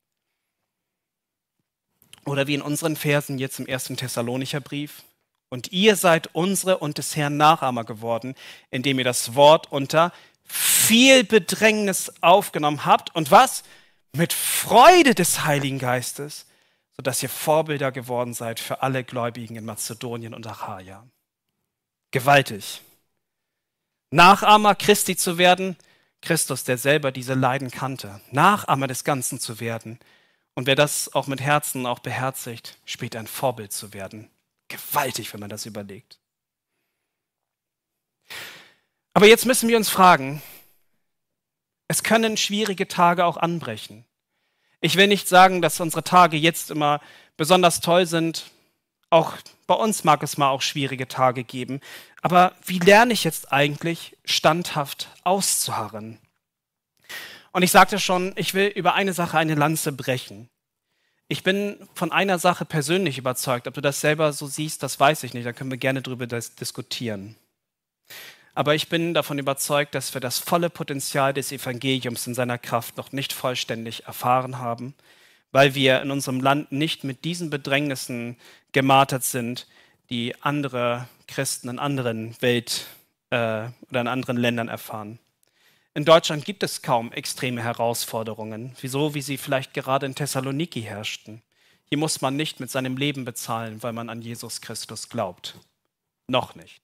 Oder wie in unseren Versen jetzt im ersten Thessalonicher Brief. Und ihr seid unsere und des Herrn Nachahmer geworden, indem ihr das Wort unter viel Bedrängnis aufgenommen habt. Und was? Mit Freude des Heiligen Geistes, sodass ihr Vorbilder geworden seid für alle Gläubigen in Mazedonien und Achaia. Gewaltig. Nachahmer Christi zu werden, Christus, der selber diese Leiden kannte. Nachahmer des Ganzen zu werden. Und wer das auch mit Herzen auch beherzigt, später ein Vorbild zu werden. Gewaltig, wenn man das überlegt. Aber jetzt müssen wir uns fragen, es können schwierige Tage auch anbrechen. Ich will nicht sagen, dass unsere Tage jetzt immer besonders toll sind. Auch bei uns mag es mal auch schwierige Tage geben. Aber wie lerne ich jetzt eigentlich, standhaft auszuharren? Und ich sagte schon, ich will über eine Sache eine Lanze brechen. Ich bin von einer Sache persönlich überzeugt. Ob du das selber so siehst, das weiß ich nicht. Da können wir gerne drüber diskutieren. Aber ich bin davon überzeugt, dass wir das volle Potenzial des Evangeliums in seiner Kraft noch nicht vollständig erfahren haben, weil wir in unserem Land nicht mit diesen Bedrängnissen gemartert sind, die andere Christen in anderen Welt äh, oder in anderen Ländern erfahren. In Deutschland gibt es kaum extreme Herausforderungen, wieso, wie sie vielleicht gerade in Thessaloniki herrschten. Hier muss man nicht mit seinem Leben bezahlen, weil man an Jesus Christus glaubt. Noch nicht.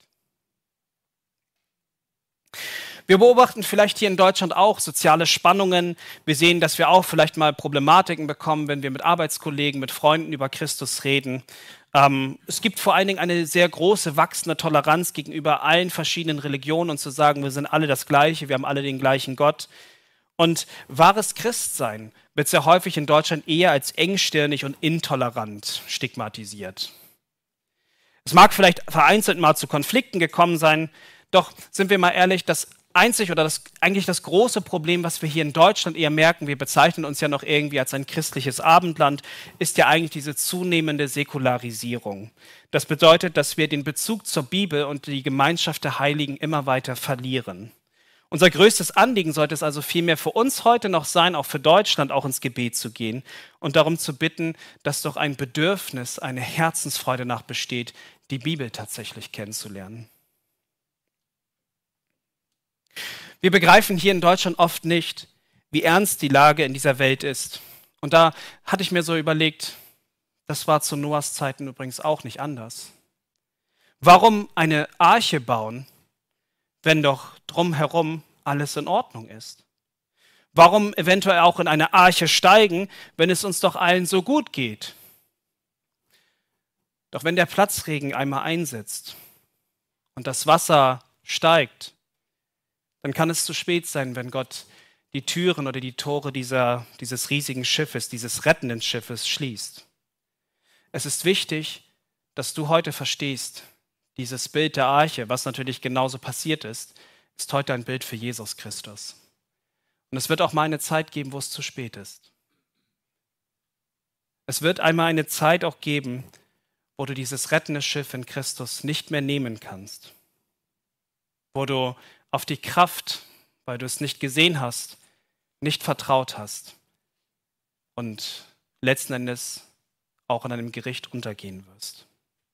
Wir beobachten vielleicht hier in Deutschland auch soziale Spannungen. Wir sehen, dass wir auch vielleicht mal Problematiken bekommen, wenn wir mit Arbeitskollegen, mit Freunden über Christus reden. Ähm, es gibt vor allen Dingen eine sehr große, wachsende Toleranz gegenüber allen verschiedenen Religionen und zu sagen, wir sind alle das Gleiche, wir haben alle den gleichen Gott. Und wahres Christsein wird sehr häufig in Deutschland eher als engstirnig und intolerant stigmatisiert. Es mag vielleicht vereinzelt mal zu Konflikten gekommen sein, doch sind wir mal ehrlich, das einzig oder das, eigentlich das große Problem, was wir hier in Deutschland eher merken, wir bezeichnen uns ja noch irgendwie als ein christliches Abendland, ist ja eigentlich diese zunehmende Säkularisierung. Das bedeutet, dass wir den Bezug zur Bibel und die Gemeinschaft der Heiligen immer weiter verlieren. Unser größtes Anliegen sollte es also vielmehr für uns heute noch sein, auch für Deutschland, auch ins Gebet zu gehen und darum zu bitten, dass doch ein Bedürfnis, eine Herzensfreude nach besteht, die Bibel tatsächlich kennenzulernen. Wir begreifen hier in Deutschland oft nicht, wie ernst die Lage in dieser Welt ist. Und da hatte ich mir so überlegt, das war zu Noahs Zeiten übrigens auch nicht anders. Warum eine Arche bauen, wenn doch drumherum alles in Ordnung ist? Warum eventuell auch in eine Arche steigen, wenn es uns doch allen so gut geht? Doch wenn der Platzregen einmal einsetzt und das Wasser steigt, dann kann es zu spät sein, wenn Gott die Türen oder die Tore dieser, dieses riesigen Schiffes, dieses rettenden Schiffes schließt. Es ist wichtig, dass du heute verstehst, dieses Bild der Arche, was natürlich genauso passiert ist, ist heute ein Bild für Jesus Christus. Und es wird auch mal eine Zeit geben, wo es zu spät ist. Es wird einmal eine Zeit auch geben, wo du dieses rettende Schiff in Christus nicht mehr nehmen kannst. Wo du auf die Kraft, weil du es nicht gesehen hast, nicht vertraut hast und letzten Endes auch in einem Gericht untergehen wirst.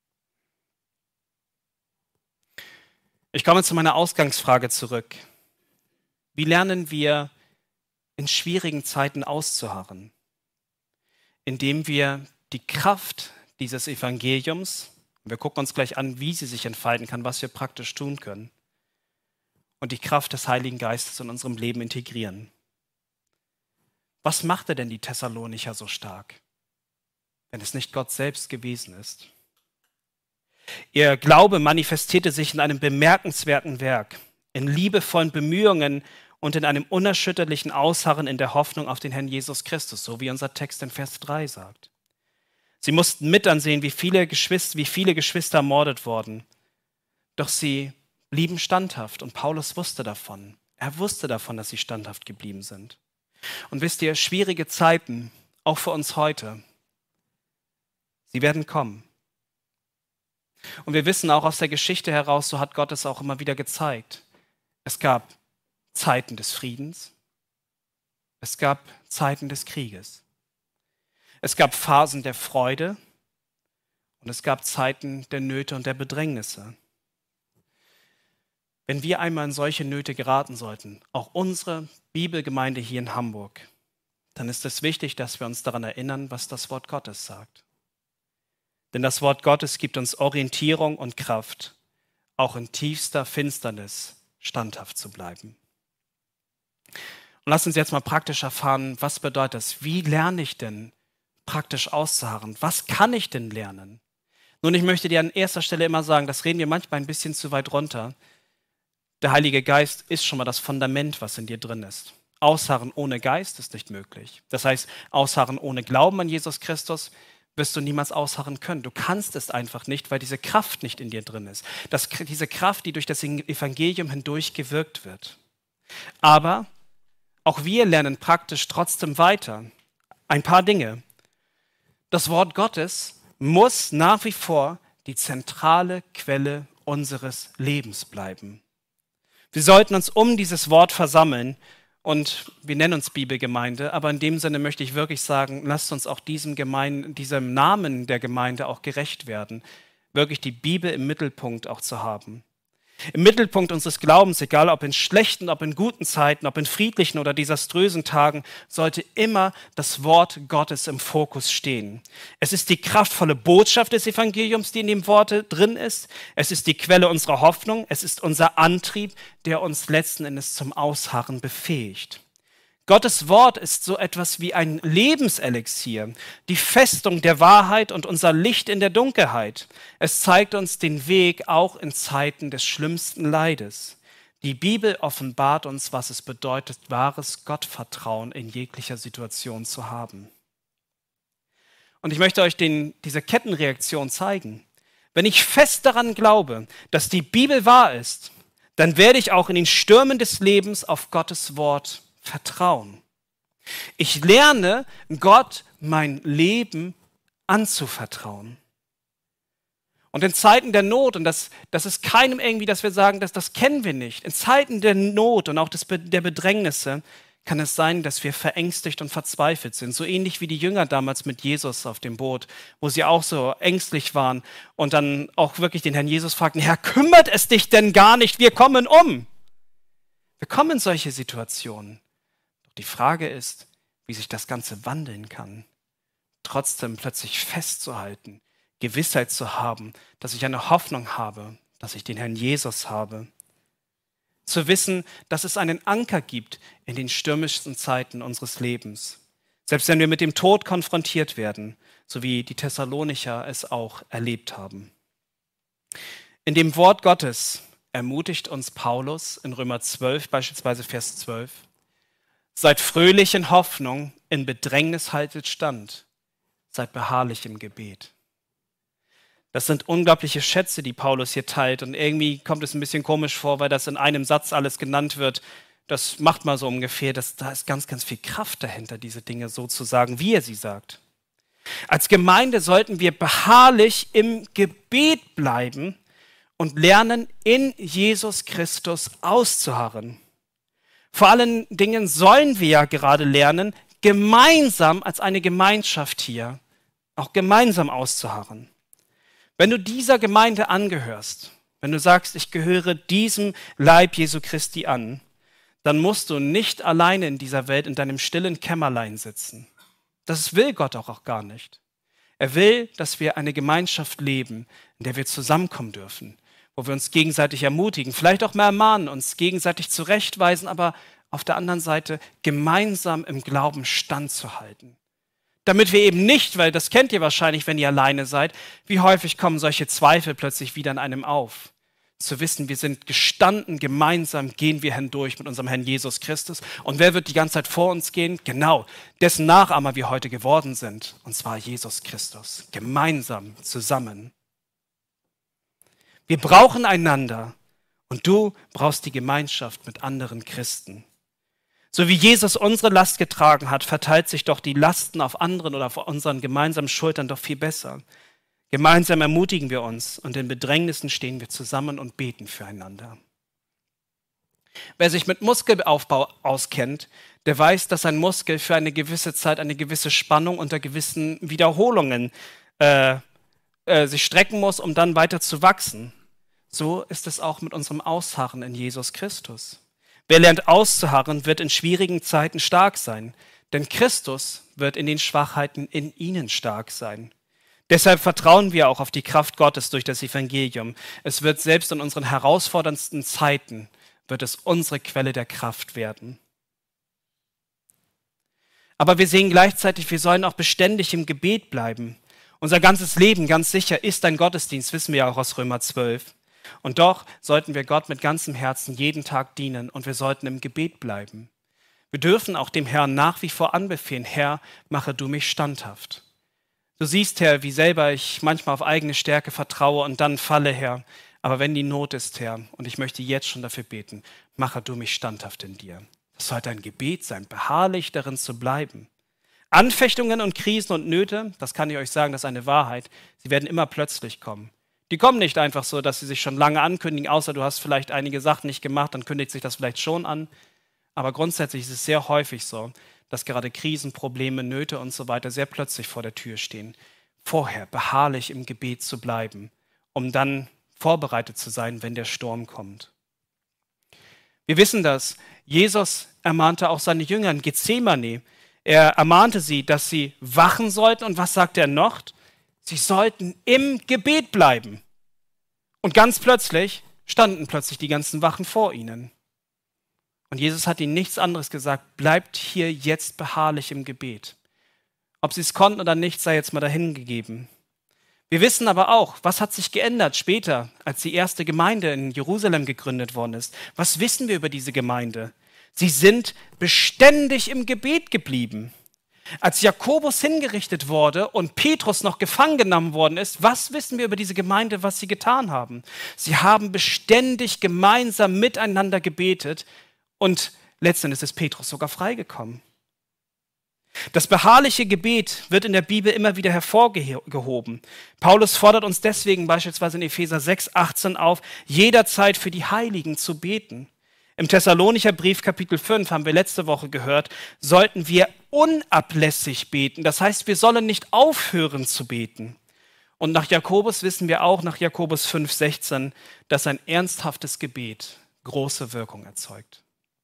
Ich komme zu meiner Ausgangsfrage zurück. Wie lernen wir in schwierigen Zeiten auszuharren? Indem wir die Kraft dieses Evangeliums, wir gucken uns gleich an, wie sie sich entfalten kann, was wir praktisch tun können, und die Kraft des Heiligen Geistes in unserem Leben integrieren. Was machte denn die Thessalonicher so stark, wenn es nicht Gott selbst gewesen ist? Ihr Glaube manifestierte sich in einem bemerkenswerten Werk, in liebevollen Bemühungen und in einem unerschütterlichen Ausharren in der Hoffnung auf den Herrn Jesus Christus, so wie unser Text in Vers drei sagt. Sie mussten mit ansehen, wie viele Geschwister, wie viele Geschwister ermordet wurden, doch sie blieben standhaft und Paulus wusste davon. Er wusste davon, dass sie standhaft geblieben sind. Und wisst ihr, schwierige Zeiten, auch für uns heute, sie werden kommen. Und wir wissen auch aus der Geschichte heraus, so hat Gott es auch immer wieder gezeigt. Es gab Zeiten des Friedens, es gab Zeiten des Krieges, es gab Phasen der Freude und es gab Zeiten der Nöte und der Bedrängnisse. Wenn wir einmal in solche Nöte geraten sollten, auch unsere Bibelgemeinde hier in Hamburg, dann ist es wichtig, dass wir uns daran erinnern, was das Wort Gottes sagt. Denn das Wort Gottes gibt uns Orientierung und Kraft, auch in tiefster Finsternis standhaft zu bleiben. Und lasst uns jetzt mal praktisch erfahren, was bedeutet das? Wie lerne ich denn praktisch auszuharren? Was kann ich denn lernen? Nun, ich möchte dir an erster Stelle immer sagen, das reden wir manchmal ein bisschen zu weit runter. Der Heilige Geist ist schon mal das Fundament, was in dir drin ist. Ausharren ohne Geist ist nicht möglich. Das heißt, Ausharren ohne Glauben an Jesus Christus wirst du niemals ausharren können. Du kannst es einfach nicht, weil diese Kraft nicht in dir drin ist. Das, diese Kraft, die durch das Evangelium hindurch gewirkt wird. Aber auch wir lernen praktisch trotzdem weiter. Ein paar Dinge. Das Wort Gottes muss nach wie vor die zentrale Quelle unseres Lebens bleiben. Wir sollten uns um dieses Wort versammeln und wir nennen uns Bibelgemeinde, aber in dem Sinne möchte ich wirklich sagen, lasst uns auch diesem, Gemeinde, diesem Namen der Gemeinde auch gerecht werden, wirklich die Bibel im Mittelpunkt auch zu haben. Im Mittelpunkt unseres Glaubens, egal ob in schlechten, ob in guten Zeiten, ob in friedlichen oder desaströsen Tagen, sollte immer das Wort Gottes im Fokus stehen. Es ist die kraftvolle Botschaft des Evangeliums, die in dem Wort drin ist. Es ist die Quelle unserer Hoffnung. Es ist unser Antrieb, der uns letzten Endes zum Ausharren befähigt. Gottes Wort ist so etwas wie ein Lebenselixier, die Festung der Wahrheit und unser Licht in der Dunkelheit. Es zeigt uns den Weg auch in Zeiten des schlimmsten Leides. Die Bibel offenbart uns, was es bedeutet, wahres Gottvertrauen in jeglicher Situation zu haben. Und ich möchte euch den, diese Kettenreaktion zeigen. Wenn ich fest daran glaube, dass die Bibel wahr ist, dann werde ich auch in den Stürmen des Lebens auf Gottes Wort vertrauen. Ich lerne, Gott mein Leben anzuvertrauen. Und in Zeiten der Not, und das, das ist keinem irgendwie, dass wir sagen, das, das kennen wir nicht, in Zeiten der Not und auch des, der Bedrängnisse kann es sein, dass wir verängstigt und verzweifelt sind. So ähnlich wie die Jünger damals mit Jesus auf dem Boot, wo sie auch so ängstlich waren und dann auch wirklich den Herrn Jesus fragten, Herr, kümmert es dich denn gar nicht, wir kommen um. Wir kommen in solche Situationen. Doch die Frage ist, wie sich das Ganze wandeln kann, trotzdem plötzlich festzuhalten, Gewissheit zu haben, dass ich eine Hoffnung habe, dass ich den Herrn Jesus habe. Zu wissen, dass es einen Anker gibt in den stürmischsten Zeiten unseres Lebens. Selbst wenn wir mit dem Tod konfrontiert werden, so wie die Thessalonicher es auch erlebt haben. In dem Wort Gottes ermutigt uns Paulus in Römer zwölf, beispielsweise Vers zwölf, seid fröhlich in Hoffnung, in Bedrängnis haltet stand, seid beharrlich im Gebet. Das sind unglaubliche Schätze, die Paulus hier teilt. Und irgendwie kommt es ein bisschen komisch vor, weil das in einem Satz alles genannt wird. Das macht mal so ungefähr, dass da ist ganz, ganz viel Kraft dahinter, diese Dinge so zu sagen, wie er sie sagt. Als Gemeinde sollten wir beharrlich im Gebet bleiben und lernen, in Jesus Christus auszuharren. Vor allen Dingen sollen wir ja gerade lernen, gemeinsam als eine Gemeinschaft hier, auch gemeinsam auszuharren. Wenn du dieser Gemeinde angehörst, wenn du sagst, ich gehöre diesem Leib Jesu Christi an, dann musst du nicht alleine in dieser Welt in deinem stillen Kämmerlein sitzen. Das will Gott auch, auch gar nicht. Er will, dass wir eine Gemeinschaft leben, in der wir zusammenkommen dürfen, wo wir uns gegenseitig ermutigen, vielleicht auch mal ermahnen, uns gegenseitig zurechtweisen, aber auf der anderen Seite gemeinsam im Glauben standzuhalten. Damit wir eben nicht, weil das kennt ihr wahrscheinlich, wenn ihr alleine seid, wie häufig kommen solche Zweifel plötzlich wieder in einem auf. Zu wissen, wir sind gestanden, gemeinsam gehen wir hindurch mit unserem Herrn Jesus Christus. Und wer wird die ganze Zeit vor uns gehen? Genau, dessen Nachahmer wir heute geworden sind. Und zwar Jesus Christus. Gemeinsam, zusammen. Wir brauchen einander. Und du brauchst die Gemeinschaft mit anderen Christen. So wie Jesus unsere Last getragen hat, verteilt sich doch die Lasten auf anderen oder auf unseren gemeinsamen Schultern doch viel besser. Gemeinsam ermutigen wir uns und in Bedrängnissen stehen wir zusammen und beten füreinander. Wer sich mit Muskelaufbau auskennt, der weiß, dass ein Muskel für eine gewisse Zeit eine gewisse Spannung unter gewissen Wiederholungen äh, äh, sich strecken muss, um dann weiter zu wachsen. So ist es auch mit unserem Ausharren in Jesus Christus. Wer lernt auszuharren, wird in schwierigen Zeiten stark sein, denn Christus wird in den Schwachheiten in ihnen stark sein. Deshalb vertrauen wir auch auf die Kraft Gottes durch das Evangelium. Es wird selbst in unseren herausforderndsten Zeiten, wird es unsere Quelle der Kraft werden. Aber wir sehen gleichzeitig, wir sollen auch beständig im Gebet bleiben. Unser ganzes Leben, ganz sicher, ist ein Gottesdienst, wissen wir ja auch aus Römer zwölf. Und doch sollten wir Gott mit ganzem Herzen jeden Tag dienen und wir sollten im Gebet bleiben. Wir dürfen auch dem Herrn nach wie vor anbefehlen, Herr, mache du mich standhaft. Du siehst, Herr, wie selber ich manchmal auf eigene Stärke vertraue und dann falle, Herr. Aber wenn die Not ist, Herr, und ich möchte jetzt schon dafür beten, mache du mich standhaft in dir. Das sollte ein Gebet sein, beharrlich darin zu bleiben. Anfechtungen und Krisen und Nöte, das kann ich euch sagen, das ist eine Wahrheit, sie werden immer plötzlich kommen. Die kommen nicht einfach so, dass sie sich schon lange ankündigen, außer du hast vielleicht einige Sachen nicht gemacht, dann kündigt sich das vielleicht schon an. Aber grundsätzlich ist es sehr häufig so, dass gerade Krisen, Probleme, Nöte und so weiter sehr plötzlich vor der Tür stehen. Vorher beharrlich im Gebet zu bleiben, um dann vorbereitet zu sein, wenn der Sturm kommt. Wir wissen das. Jesus ermahnte auch seine Jünger in Gethsemane. Er ermahnte sie, dass sie wachen sollten. Und was sagt er noch? Sie sollten im Gebet bleiben. Und ganz plötzlich standen plötzlich die ganzen Wachen vor ihnen. Und Jesus hat ihnen nichts anderes gesagt. Bleibt hier jetzt beharrlich im Gebet. Ob sie es konnten oder nicht, sei jetzt mal dahingegeben. Wir wissen aber auch, was hat sich geändert später, als die erste Gemeinde in Jerusalem gegründet worden ist. Was wissen wir über diese Gemeinde? Sie sind beständig im Gebet geblieben. Als Jakobus hingerichtet wurde und Petrus noch gefangen genommen worden ist, was wissen wir über diese Gemeinde, was sie getan haben? Sie haben beständig gemeinsam miteinander gebetet und letztendlich ist Petrus sogar freigekommen. Das beharrliche Gebet wird in der Bibel immer wieder hervorgehoben. Paulus fordert uns deswegen beispielsweise in Epheser sechs, achtzehn auf, jederzeit für die Heiligen zu beten. Im Thessalonicher Brief Kapitel fünf, haben wir letzte Woche gehört, sollten wir unablässig beten. Das heißt, wir sollen nicht aufhören zu beten. Und nach Jakobus wissen wir auch, nach Jakobus fünf, sechzehn, dass ein ernsthaftes Gebet große Wirkung erzeugt.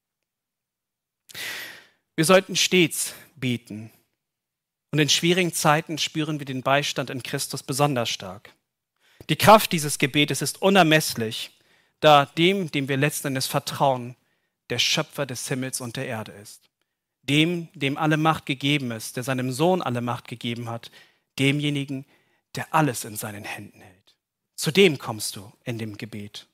Wir sollten stets beten. Und in schwierigen Zeiten spüren wir den Beistand in Christus besonders stark. Die Kraft dieses Gebetes ist unermesslich, da dem, dem wir letzten Endes vertrauen, der Schöpfer des Himmels und der Erde ist. Dem, dem alle Macht gegeben ist, der seinem Sohn alle Macht gegeben hat, demjenigen, der alles in seinen Händen hält. Zu dem kommst du in dem Gebet.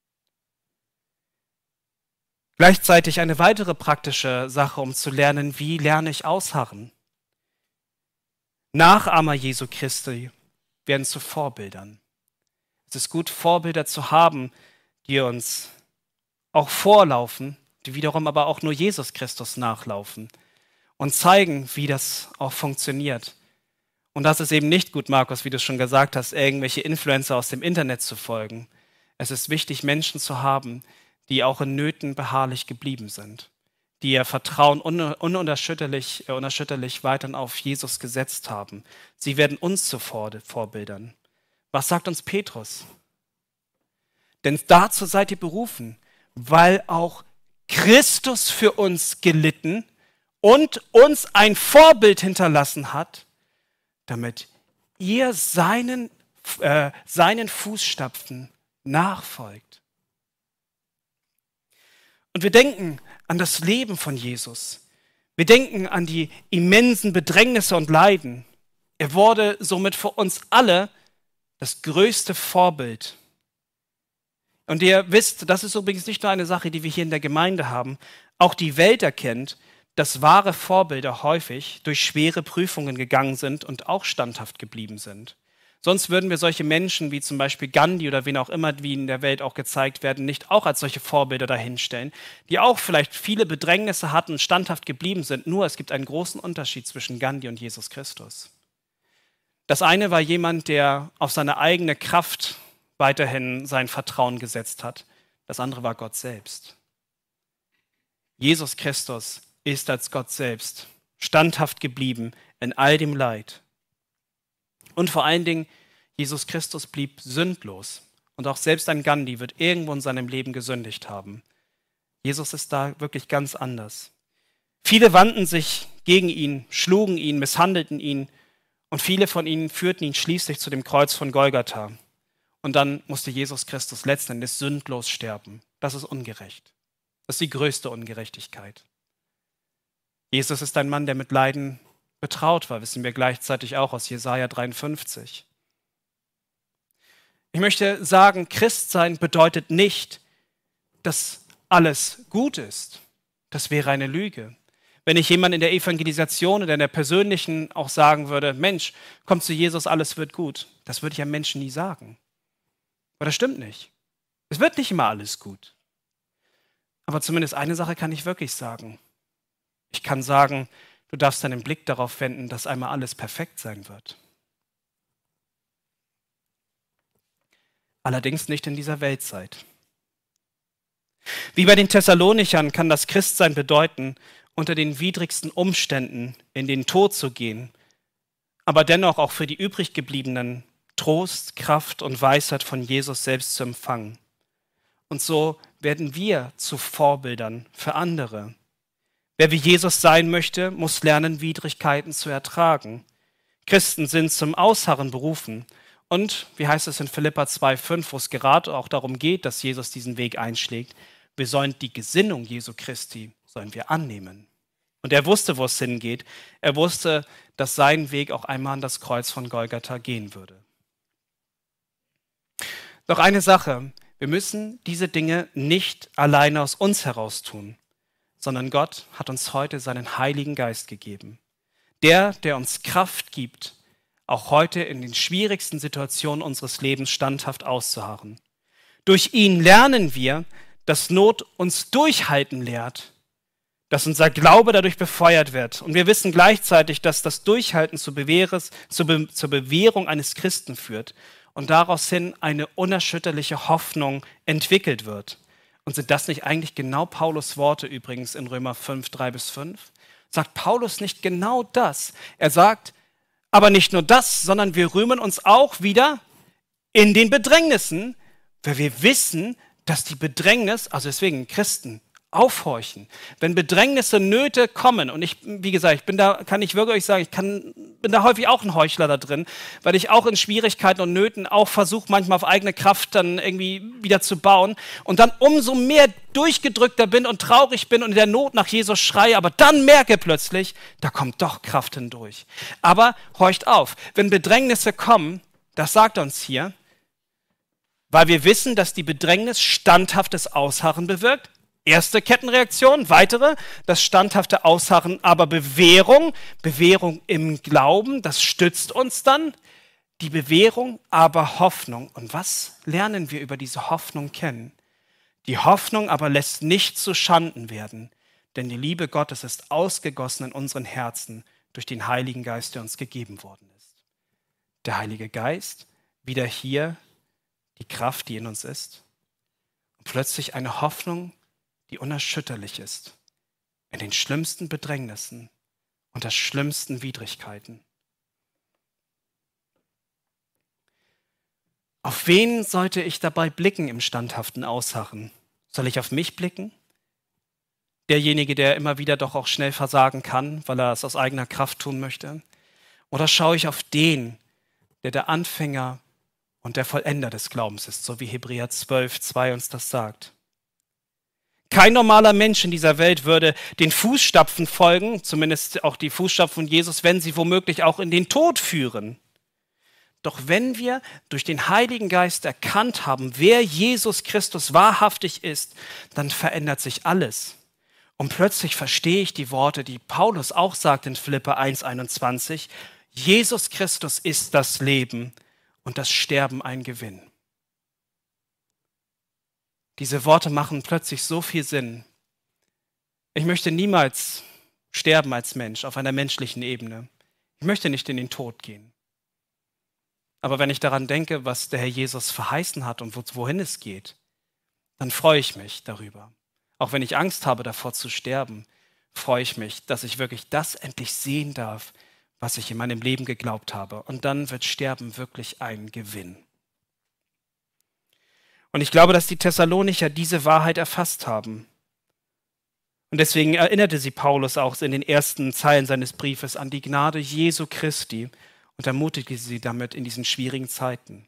Gleichzeitig eine weitere praktische Sache, um zu lernen, wie lerne ich ausharren. Nachahmer Jesu Christi werden zu Vorbildern. Es ist gut, Vorbilder zu haben, die uns auch vorlaufen, die wiederum aber auch nur Jesus Christus nachlaufen und zeigen, wie das auch funktioniert. Und das ist eben nicht gut, Markus, wie du schon gesagt hast, irgendwelche Influencer aus dem Internet zu folgen. Es ist wichtig, Menschen zu haben, die auch in Nöten beharrlich geblieben sind, die ihr Vertrauen un- unerschütterlich, äh, unerschütterlich weiter auf Jesus gesetzt haben. Sie werden uns zu Vor- Vorbildern. Was sagt uns Petrus? Denn dazu seid ihr berufen, weil auch Christus für uns gelitten und uns ein Vorbild hinterlassen hat, damit ihr seinen, äh, seinen Fußstapfen nachfolgt. Und wir denken an das Leben von Jesus. Wir denken an die immensen Bedrängnisse und Leiden. Er wurde somit für uns alle das größte Vorbild. Und ihr wisst, das ist übrigens nicht nur eine Sache, die wir hier in der Gemeinde haben. Auch die Welt erkennt, dass wahre Vorbilder häufig durch schwere Prüfungen gegangen sind und auch standhaft geblieben sind. Sonst würden wir solche Menschen wie zum Beispiel Gandhi oder wen auch immer, wie in der Welt auch gezeigt werden, nicht auch als solche Vorbilder dahinstellen, die auch vielleicht viele Bedrängnisse hatten und standhaft geblieben sind. Nur es gibt einen großen Unterschied zwischen Gandhi und Jesus Christus. Das eine war jemand, der auf seine eigene Kraft weiterhin sein Vertrauen gesetzt hat. Das andere war Gott selbst. Jesus Christus ist als Gott selbst standhaft geblieben in all dem Leid. Und vor allen Dingen, Jesus Christus blieb sündlos. Und auch selbst ein Gandhi wird irgendwo in seinem Leben gesündigt haben. Jesus ist da wirklich ganz anders. Viele wandten sich gegen ihn, schlugen ihn, misshandelten ihn und viele von ihnen führten ihn schließlich zu dem Kreuz von Golgatha. Und dann musste Jesus Christus letzten Endes sündlos sterben. Das ist ungerecht. Das ist die größte Ungerechtigkeit. Jesus ist ein Mann, der mit Leiden betraut war, wissen wir gleichzeitig auch aus Jesaja dreiundfünfzig. Ich möchte sagen, Christsein bedeutet nicht, dass alles gut ist. Das wäre eine Lüge. Wenn ich jemand in der Evangelisation oder in der persönlichen auch sagen würde, Mensch, komm zu Jesus, alles wird gut. Das würde ich einem Menschen nie sagen. Aber das stimmt nicht. Es wird nicht immer alles gut. Aber zumindest eine Sache kann ich wirklich sagen. Ich kann sagen, du darfst deinen Blick darauf wenden, dass einmal alles perfekt sein wird. Allerdings nicht in dieser Weltzeit. Wie bei den Thessalonichern kann das Christsein bedeuten, unter den widrigsten Umständen in den Tod zu gehen, aber dennoch auch für die übriggebliebenen Trost, Kraft und Weisheit von Jesus selbst zu empfangen. Und so werden wir zu Vorbildern für andere. Wer wie Jesus sein möchte, muss lernen, Widrigkeiten zu ertragen. Christen sind zum Ausharren berufen. Und, wie heißt es in Philipper zwei fünf, wo es gerade auch darum geht, dass Jesus diesen Weg einschlägt, wir sollen die Gesinnung Jesu Christi, sollen wir annehmen. Und er wusste, wo es hingeht. Er wusste, dass sein Weg auch einmal an das Kreuz von Golgatha gehen würde. Doch eine Sache, wir müssen diese Dinge nicht alleine aus uns heraus tun, sondern Gott hat uns heute seinen Heiligen Geist gegeben. Der, der uns Kraft gibt, auch heute in den schwierigsten Situationen unseres Lebens standhaft auszuharren. Durch ihn lernen wir, dass Not uns durchhalten lehrt, dass unser Glaube dadurch befeuert wird. Und wir wissen gleichzeitig, dass das Durchhalten zur, Bewähres, zur, Be zur Bewährung eines Christen führt und daraus hin eine unerschütterliche Hoffnung entwickelt wird. Und sind das nicht eigentlich genau Paulus Worte übrigens in Römer fünf, drei bis fünf? Sagt Paulus nicht genau das? Er sagt, aber nicht nur das, sondern wir rühmen uns auch wieder in den Bedrängnissen, weil wir wissen, dass die Bedrängnis, also deswegen Christen, aufhorchen. Wenn Bedrängnisse, Nöte kommen, und ich, wie gesagt, ich bin da, kann ich wirklich sagen, ich kann, bin da häufig auch ein Heuchler da drin, weil ich auch in Schwierigkeiten und Nöten auch versuche, manchmal auf eigene Kraft dann irgendwie wieder zu bauen und dann umso mehr durchgedrückter bin und traurig bin und in der Not nach Jesus schreie, aber dann merke plötzlich, da kommt doch Kraft hindurch. Aber horcht auf, wenn Bedrängnisse kommen, das sagt uns hier, weil wir wissen, dass die Bedrängnis standhaftes Ausharren bewirkt. Erste Kettenreaktion, weitere, das standhafte Ausharren, aber Bewährung, Bewährung im Glauben, das stützt uns dann. Die Bewährung, aber Hoffnung. Und was lernen wir über diese Hoffnung kennen? Die Hoffnung aber lässt nicht zu Schanden werden, denn die Liebe Gottes ist ausgegossen in unseren Herzen durch den Heiligen Geist, der uns gegeben worden ist. Der Heilige Geist, wieder hier die Kraft, die in uns ist. Und plötzlich eine Hoffnung, die unerschütterlich ist, in den schlimmsten Bedrängnissen und der schlimmsten Widrigkeiten. Auf wen sollte ich dabei blicken im standhaften Ausharren? Soll ich auf mich blicken? Derjenige, der immer wieder doch auch schnell versagen kann, weil er es aus eigener Kraft tun möchte? Oder schaue ich auf den, der der Anfänger und der Vollender des Glaubens ist, so wie Hebräer zwölf, zwei uns das sagt? Kein normaler Mensch in dieser Welt würde den Fußstapfen folgen, zumindest auch die Fußstapfen von Jesus, wenn sie womöglich auch in den Tod führen. Doch wenn wir durch den Heiligen Geist erkannt haben, wer Jesus Christus wahrhaftig ist, dann verändert sich alles. Und plötzlich verstehe ich die Worte, die Paulus auch sagt in Philipper eins, einundzwanzig. Jesus Christus ist das Leben und das Sterben ein Gewinn. Diese Worte machen plötzlich so viel Sinn. Ich möchte niemals sterben als Mensch auf einer menschlichen Ebene. Ich möchte nicht in den Tod gehen. Aber wenn ich daran denke, was der Herr Jesus verheißen hat und wohin es geht, dann freue ich mich darüber. Auch wenn ich Angst habe, davor zu sterben, freue ich mich, dass ich wirklich das endlich sehen darf, was ich in meinem Leben geglaubt habe. Und dann wird Sterben wirklich ein Gewinn. Und ich glaube, dass die Thessalonicher diese Wahrheit erfasst haben. Und deswegen erinnerte sie Paulus auch in den ersten Zeilen seines Briefes an die Gnade Jesu Christi und ermutigte sie damit in diesen schwierigen Zeiten.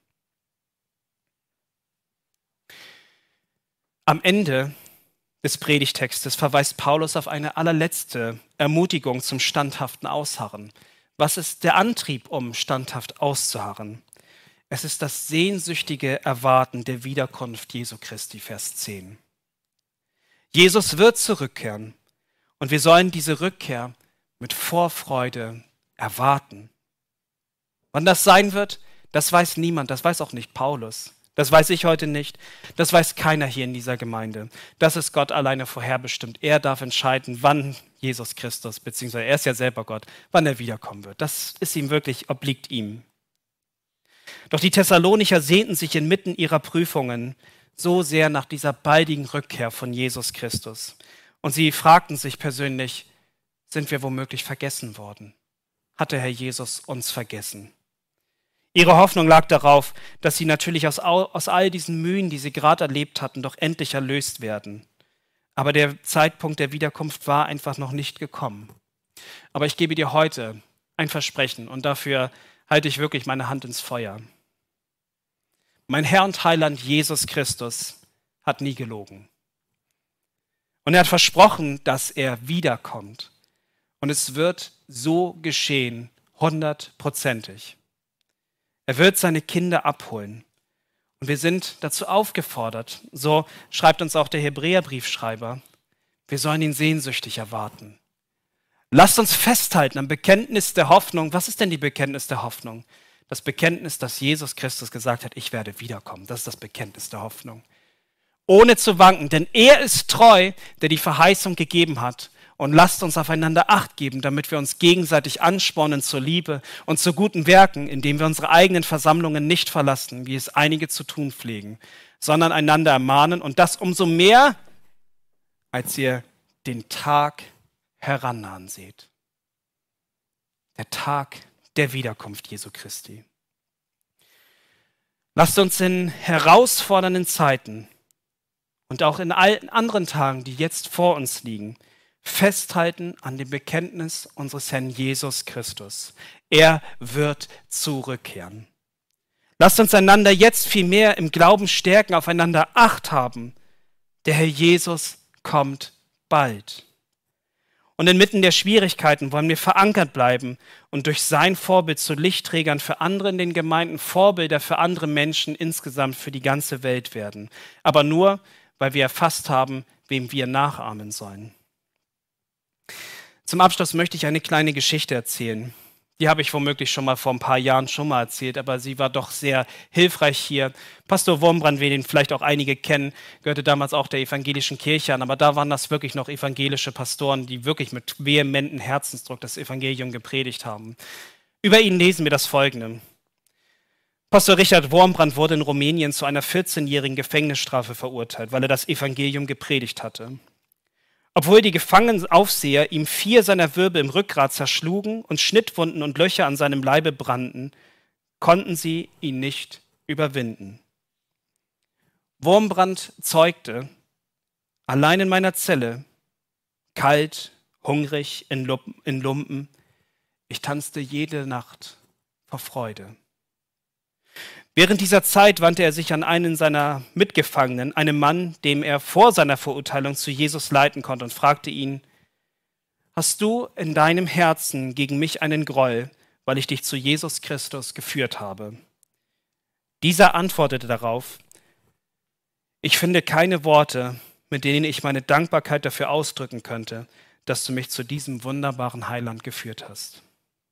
Am Ende des Predigtextes verweist Paulus auf eine allerletzte Ermutigung zum standhaften Ausharren. Was ist der Antrieb, um standhaft auszuharren? Es ist das sehnsüchtige Erwarten der Wiederkunft Jesu Christi, Vers zehn. Jesus wird zurückkehren und wir sollen diese Rückkehr mit Vorfreude erwarten. Wann das sein wird, das weiß niemand, das weiß auch nicht Paulus. Das weiß ich heute nicht, das weiß keiner hier in dieser Gemeinde. Das ist Gott alleine vorherbestimmt. Er darf entscheiden, wann Jesus Christus, beziehungsweise er ist ja selber Gott, wann er wiederkommen wird. Das ist ihm wirklich, obliegt ihm. Doch die Thessalonicher sehnten sich inmitten ihrer Prüfungen so sehr nach dieser baldigen Rückkehr von Jesus Christus. Und sie fragten sich persönlich, sind wir womöglich vergessen worden? Hat der Herr Jesus uns vergessen? Ihre Hoffnung lag darauf, dass sie natürlich aus, aus all diesen Mühen, die sie gerade erlebt hatten, doch endlich erlöst werden. Aber der Zeitpunkt der Wiederkunft war einfach noch nicht gekommen. Aber ich gebe dir heute ein Versprechen und dafür halte ich wirklich meine Hand ins Feuer. Mein Herr und Heiland Jesus Christus hat nie gelogen. Und er hat versprochen, dass er wiederkommt. Und es wird so geschehen, hundertprozentig. Er wird seine Kinder abholen. Und wir sind dazu aufgefordert, so schreibt uns auch der Hebräerbriefschreiber, wir sollen ihn sehnsüchtig erwarten. Lasst uns festhalten am Bekenntnis der Hoffnung. Was ist denn die Bekenntnis der Hoffnung? Das Bekenntnis, dass Jesus Christus gesagt hat, ich werde wiederkommen. Das ist das Bekenntnis der Hoffnung. Ohne zu wanken, denn er ist treu, der die Verheißung gegeben hat. Und lasst uns aufeinander Acht geben, damit wir uns gegenseitig anspornen zur Liebe und zu guten Werken, indem wir unsere eigenen Versammlungen nicht verlassen, wie es einige zu tun pflegen, sondern einander ermahnen und das umso mehr, als ihr den Tag herannahen seht. Der Tag der Wiederkunft Jesu Christi. Lasst uns in herausfordernden Zeiten und auch in allen anderen Tagen, die jetzt vor uns liegen, festhalten an dem Bekenntnis unseres Herrn Jesus Christus. Er wird zurückkehren. Lasst uns einander jetzt viel mehr im Glauben stärken, aufeinander Acht haben. Der Herr Jesus kommt bald. Und inmitten der Schwierigkeiten wollen wir verankert bleiben und durch sein Vorbild zu Lichtträgern für andere in den Gemeinden, Vorbilder für andere Menschen insgesamt für die ganze Welt werden. Aber nur, weil wir erfasst haben, wem wir nachahmen sollen. Zum Abschluss möchte ich eine kleine Geschichte erzählen. Die habe ich womöglich schon mal vor ein paar Jahren schon mal erzählt, aber sie war doch sehr hilfreich hier. Pastor Wurmbrand, den vielleicht auch einige kennen, gehörte damals auch der evangelischen Kirche an, aber da waren das wirklich noch evangelische Pastoren, die wirklich mit vehementem Herzensdruck das Evangelium gepredigt haben. Über ihn lesen wir das Folgende. Pastor Richard Wurmbrand wurde in Rumänien zu einer vierzehnjährigen Gefängnisstrafe verurteilt, weil er das Evangelium gepredigt hatte. Obwohl die Gefangenenaufseher ihm vier seiner Wirbel im Rückgrat zerschlugen und Schnittwunden und Löcher an seinem Leibe brannten, konnten sie ihn nicht überwinden. Wurmbrand zeugte, allein in meiner Zelle, kalt, hungrig, in Lumpen, ich tanzte jede Nacht vor Freude. Während dieser Zeit wandte er sich an einen seiner Mitgefangenen, einem Mann, dem er vor seiner Verurteilung zu Jesus leiten konnte, und fragte ihn, hast du in deinem Herzen gegen mich einen Groll, weil ich dich zu Jesus Christus geführt habe? Dieser antwortete darauf, ich finde keine Worte, mit denen ich meine Dankbarkeit dafür ausdrücken könnte, dass du mich zu diesem wunderbaren Heiland geführt hast.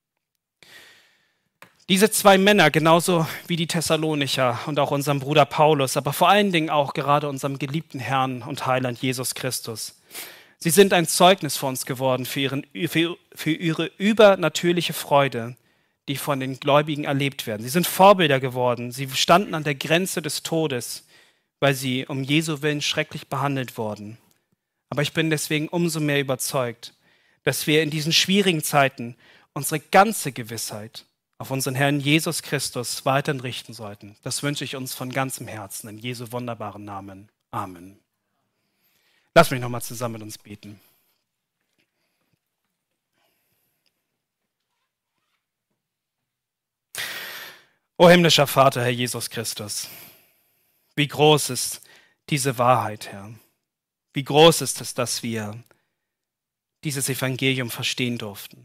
Diese zwei Männer, genauso wie die Thessalonicher und auch unserem Bruder Paulus, aber vor allen Dingen auch gerade unserem geliebten Herrn und Heiland Jesus Christus, sie sind ein Zeugnis für uns geworden, für, ihren, für, für ihre übernatürliche Freude, die von den Gläubigen erlebt werden. Sie sind Vorbilder geworden, sie standen an der Grenze des Todes, weil sie um Jesu Willen schrecklich behandelt wurden. Aber ich bin deswegen umso mehr überzeugt, dass wir in diesen schwierigen Zeiten unsere ganze Gewissheit auf unseren Herrn Jesus Christus weiterhin richten sollten. Das wünsche ich uns von ganzem Herzen in Jesu wunderbaren Namen. Amen. Lass mich nochmal zusammen mit uns beten. O himmlischer Vater, Herr Jesus Christus, wie groß ist diese Wahrheit, Herr. Wie groß ist es, dass wir dieses Evangelium verstehen durften.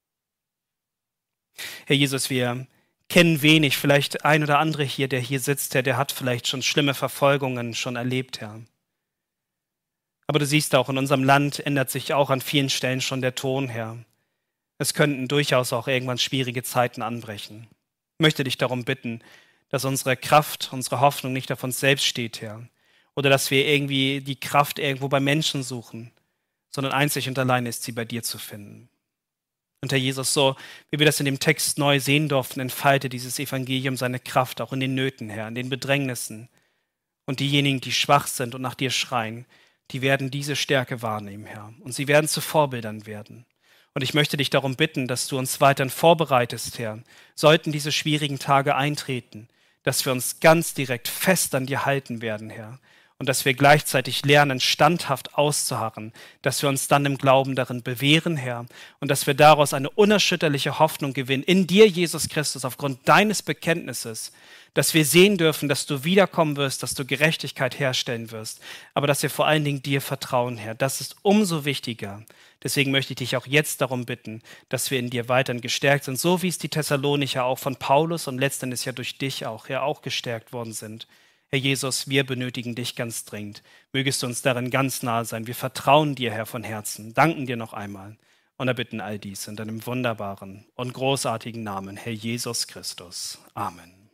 Herr Jesus, wir kennen wenig, vielleicht ein oder andere hier, der hier sitzt, Herr, der hat vielleicht schon schlimme Verfolgungen schon erlebt, Herr. Aber du siehst auch, in unserem Land ändert sich auch an vielen Stellen schon der Ton, Herr. Es könnten durchaus auch irgendwann schwierige Zeiten anbrechen. Ich möchte dich darum bitten, dass unsere Kraft, unsere Hoffnung nicht auf uns selbst steht, Herr. Oder dass wir irgendwie die Kraft irgendwo bei Menschen suchen, sondern einzig und allein ist sie bei dir zu finden. Und Herr Jesus, so wie wir das in dem Text neu sehen durften, entfalte dieses Evangelium seine Kraft auch in den Nöten, Herr, in den Bedrängnissen. Und diejenigen, die schwach sind und nach dir schreien, die werden diese Stärke wahrnehmen, Herr. Und sie werden zu Vorbildern werden. Und ich möchte dich darum bitten, dass du uns weiterhin vorbereitest, Herr, sollten diese schwierigen Tage eintreten, dass wir uns ganz direkt fest an dir halten werden, Herr. Und dass wir gleichzeitig lernen, standhaft auszuharren, dass wir uns dann im Glauben darin bewähren, Herr, und dass wir daraus eine unerschütterliche Hoffnung gewinnen, in dir, Jesus Christus, aufgrund deines Bekenntnisses, dass wir sehen dürfen, dass du wiederkommen wirst, dass du Gerechtigkeit herstellen wirst, aber dass wir vor allen Dingen dir vertrauen, Herr. Das ist umso wichtiger. Deswegen möchte ich dich auch jetzt darum bitten, dass wir in dir weiterhin gestärkt sind, so wie es die Thessalonicher auch von Paulus und letztendlich ja durch dich auch, ja, auch gestärkt worden sind. Herr Jesus, wir benötigen dich ganz dringend. Mögest du uns darin ganz nahe sein. Wir vertrauen dir, Herr, von Herzen, danken dir noch einmal und erbitten all dies in deinem wunderbaren und großartigen Namen, Herr Jesus Christus. Amen.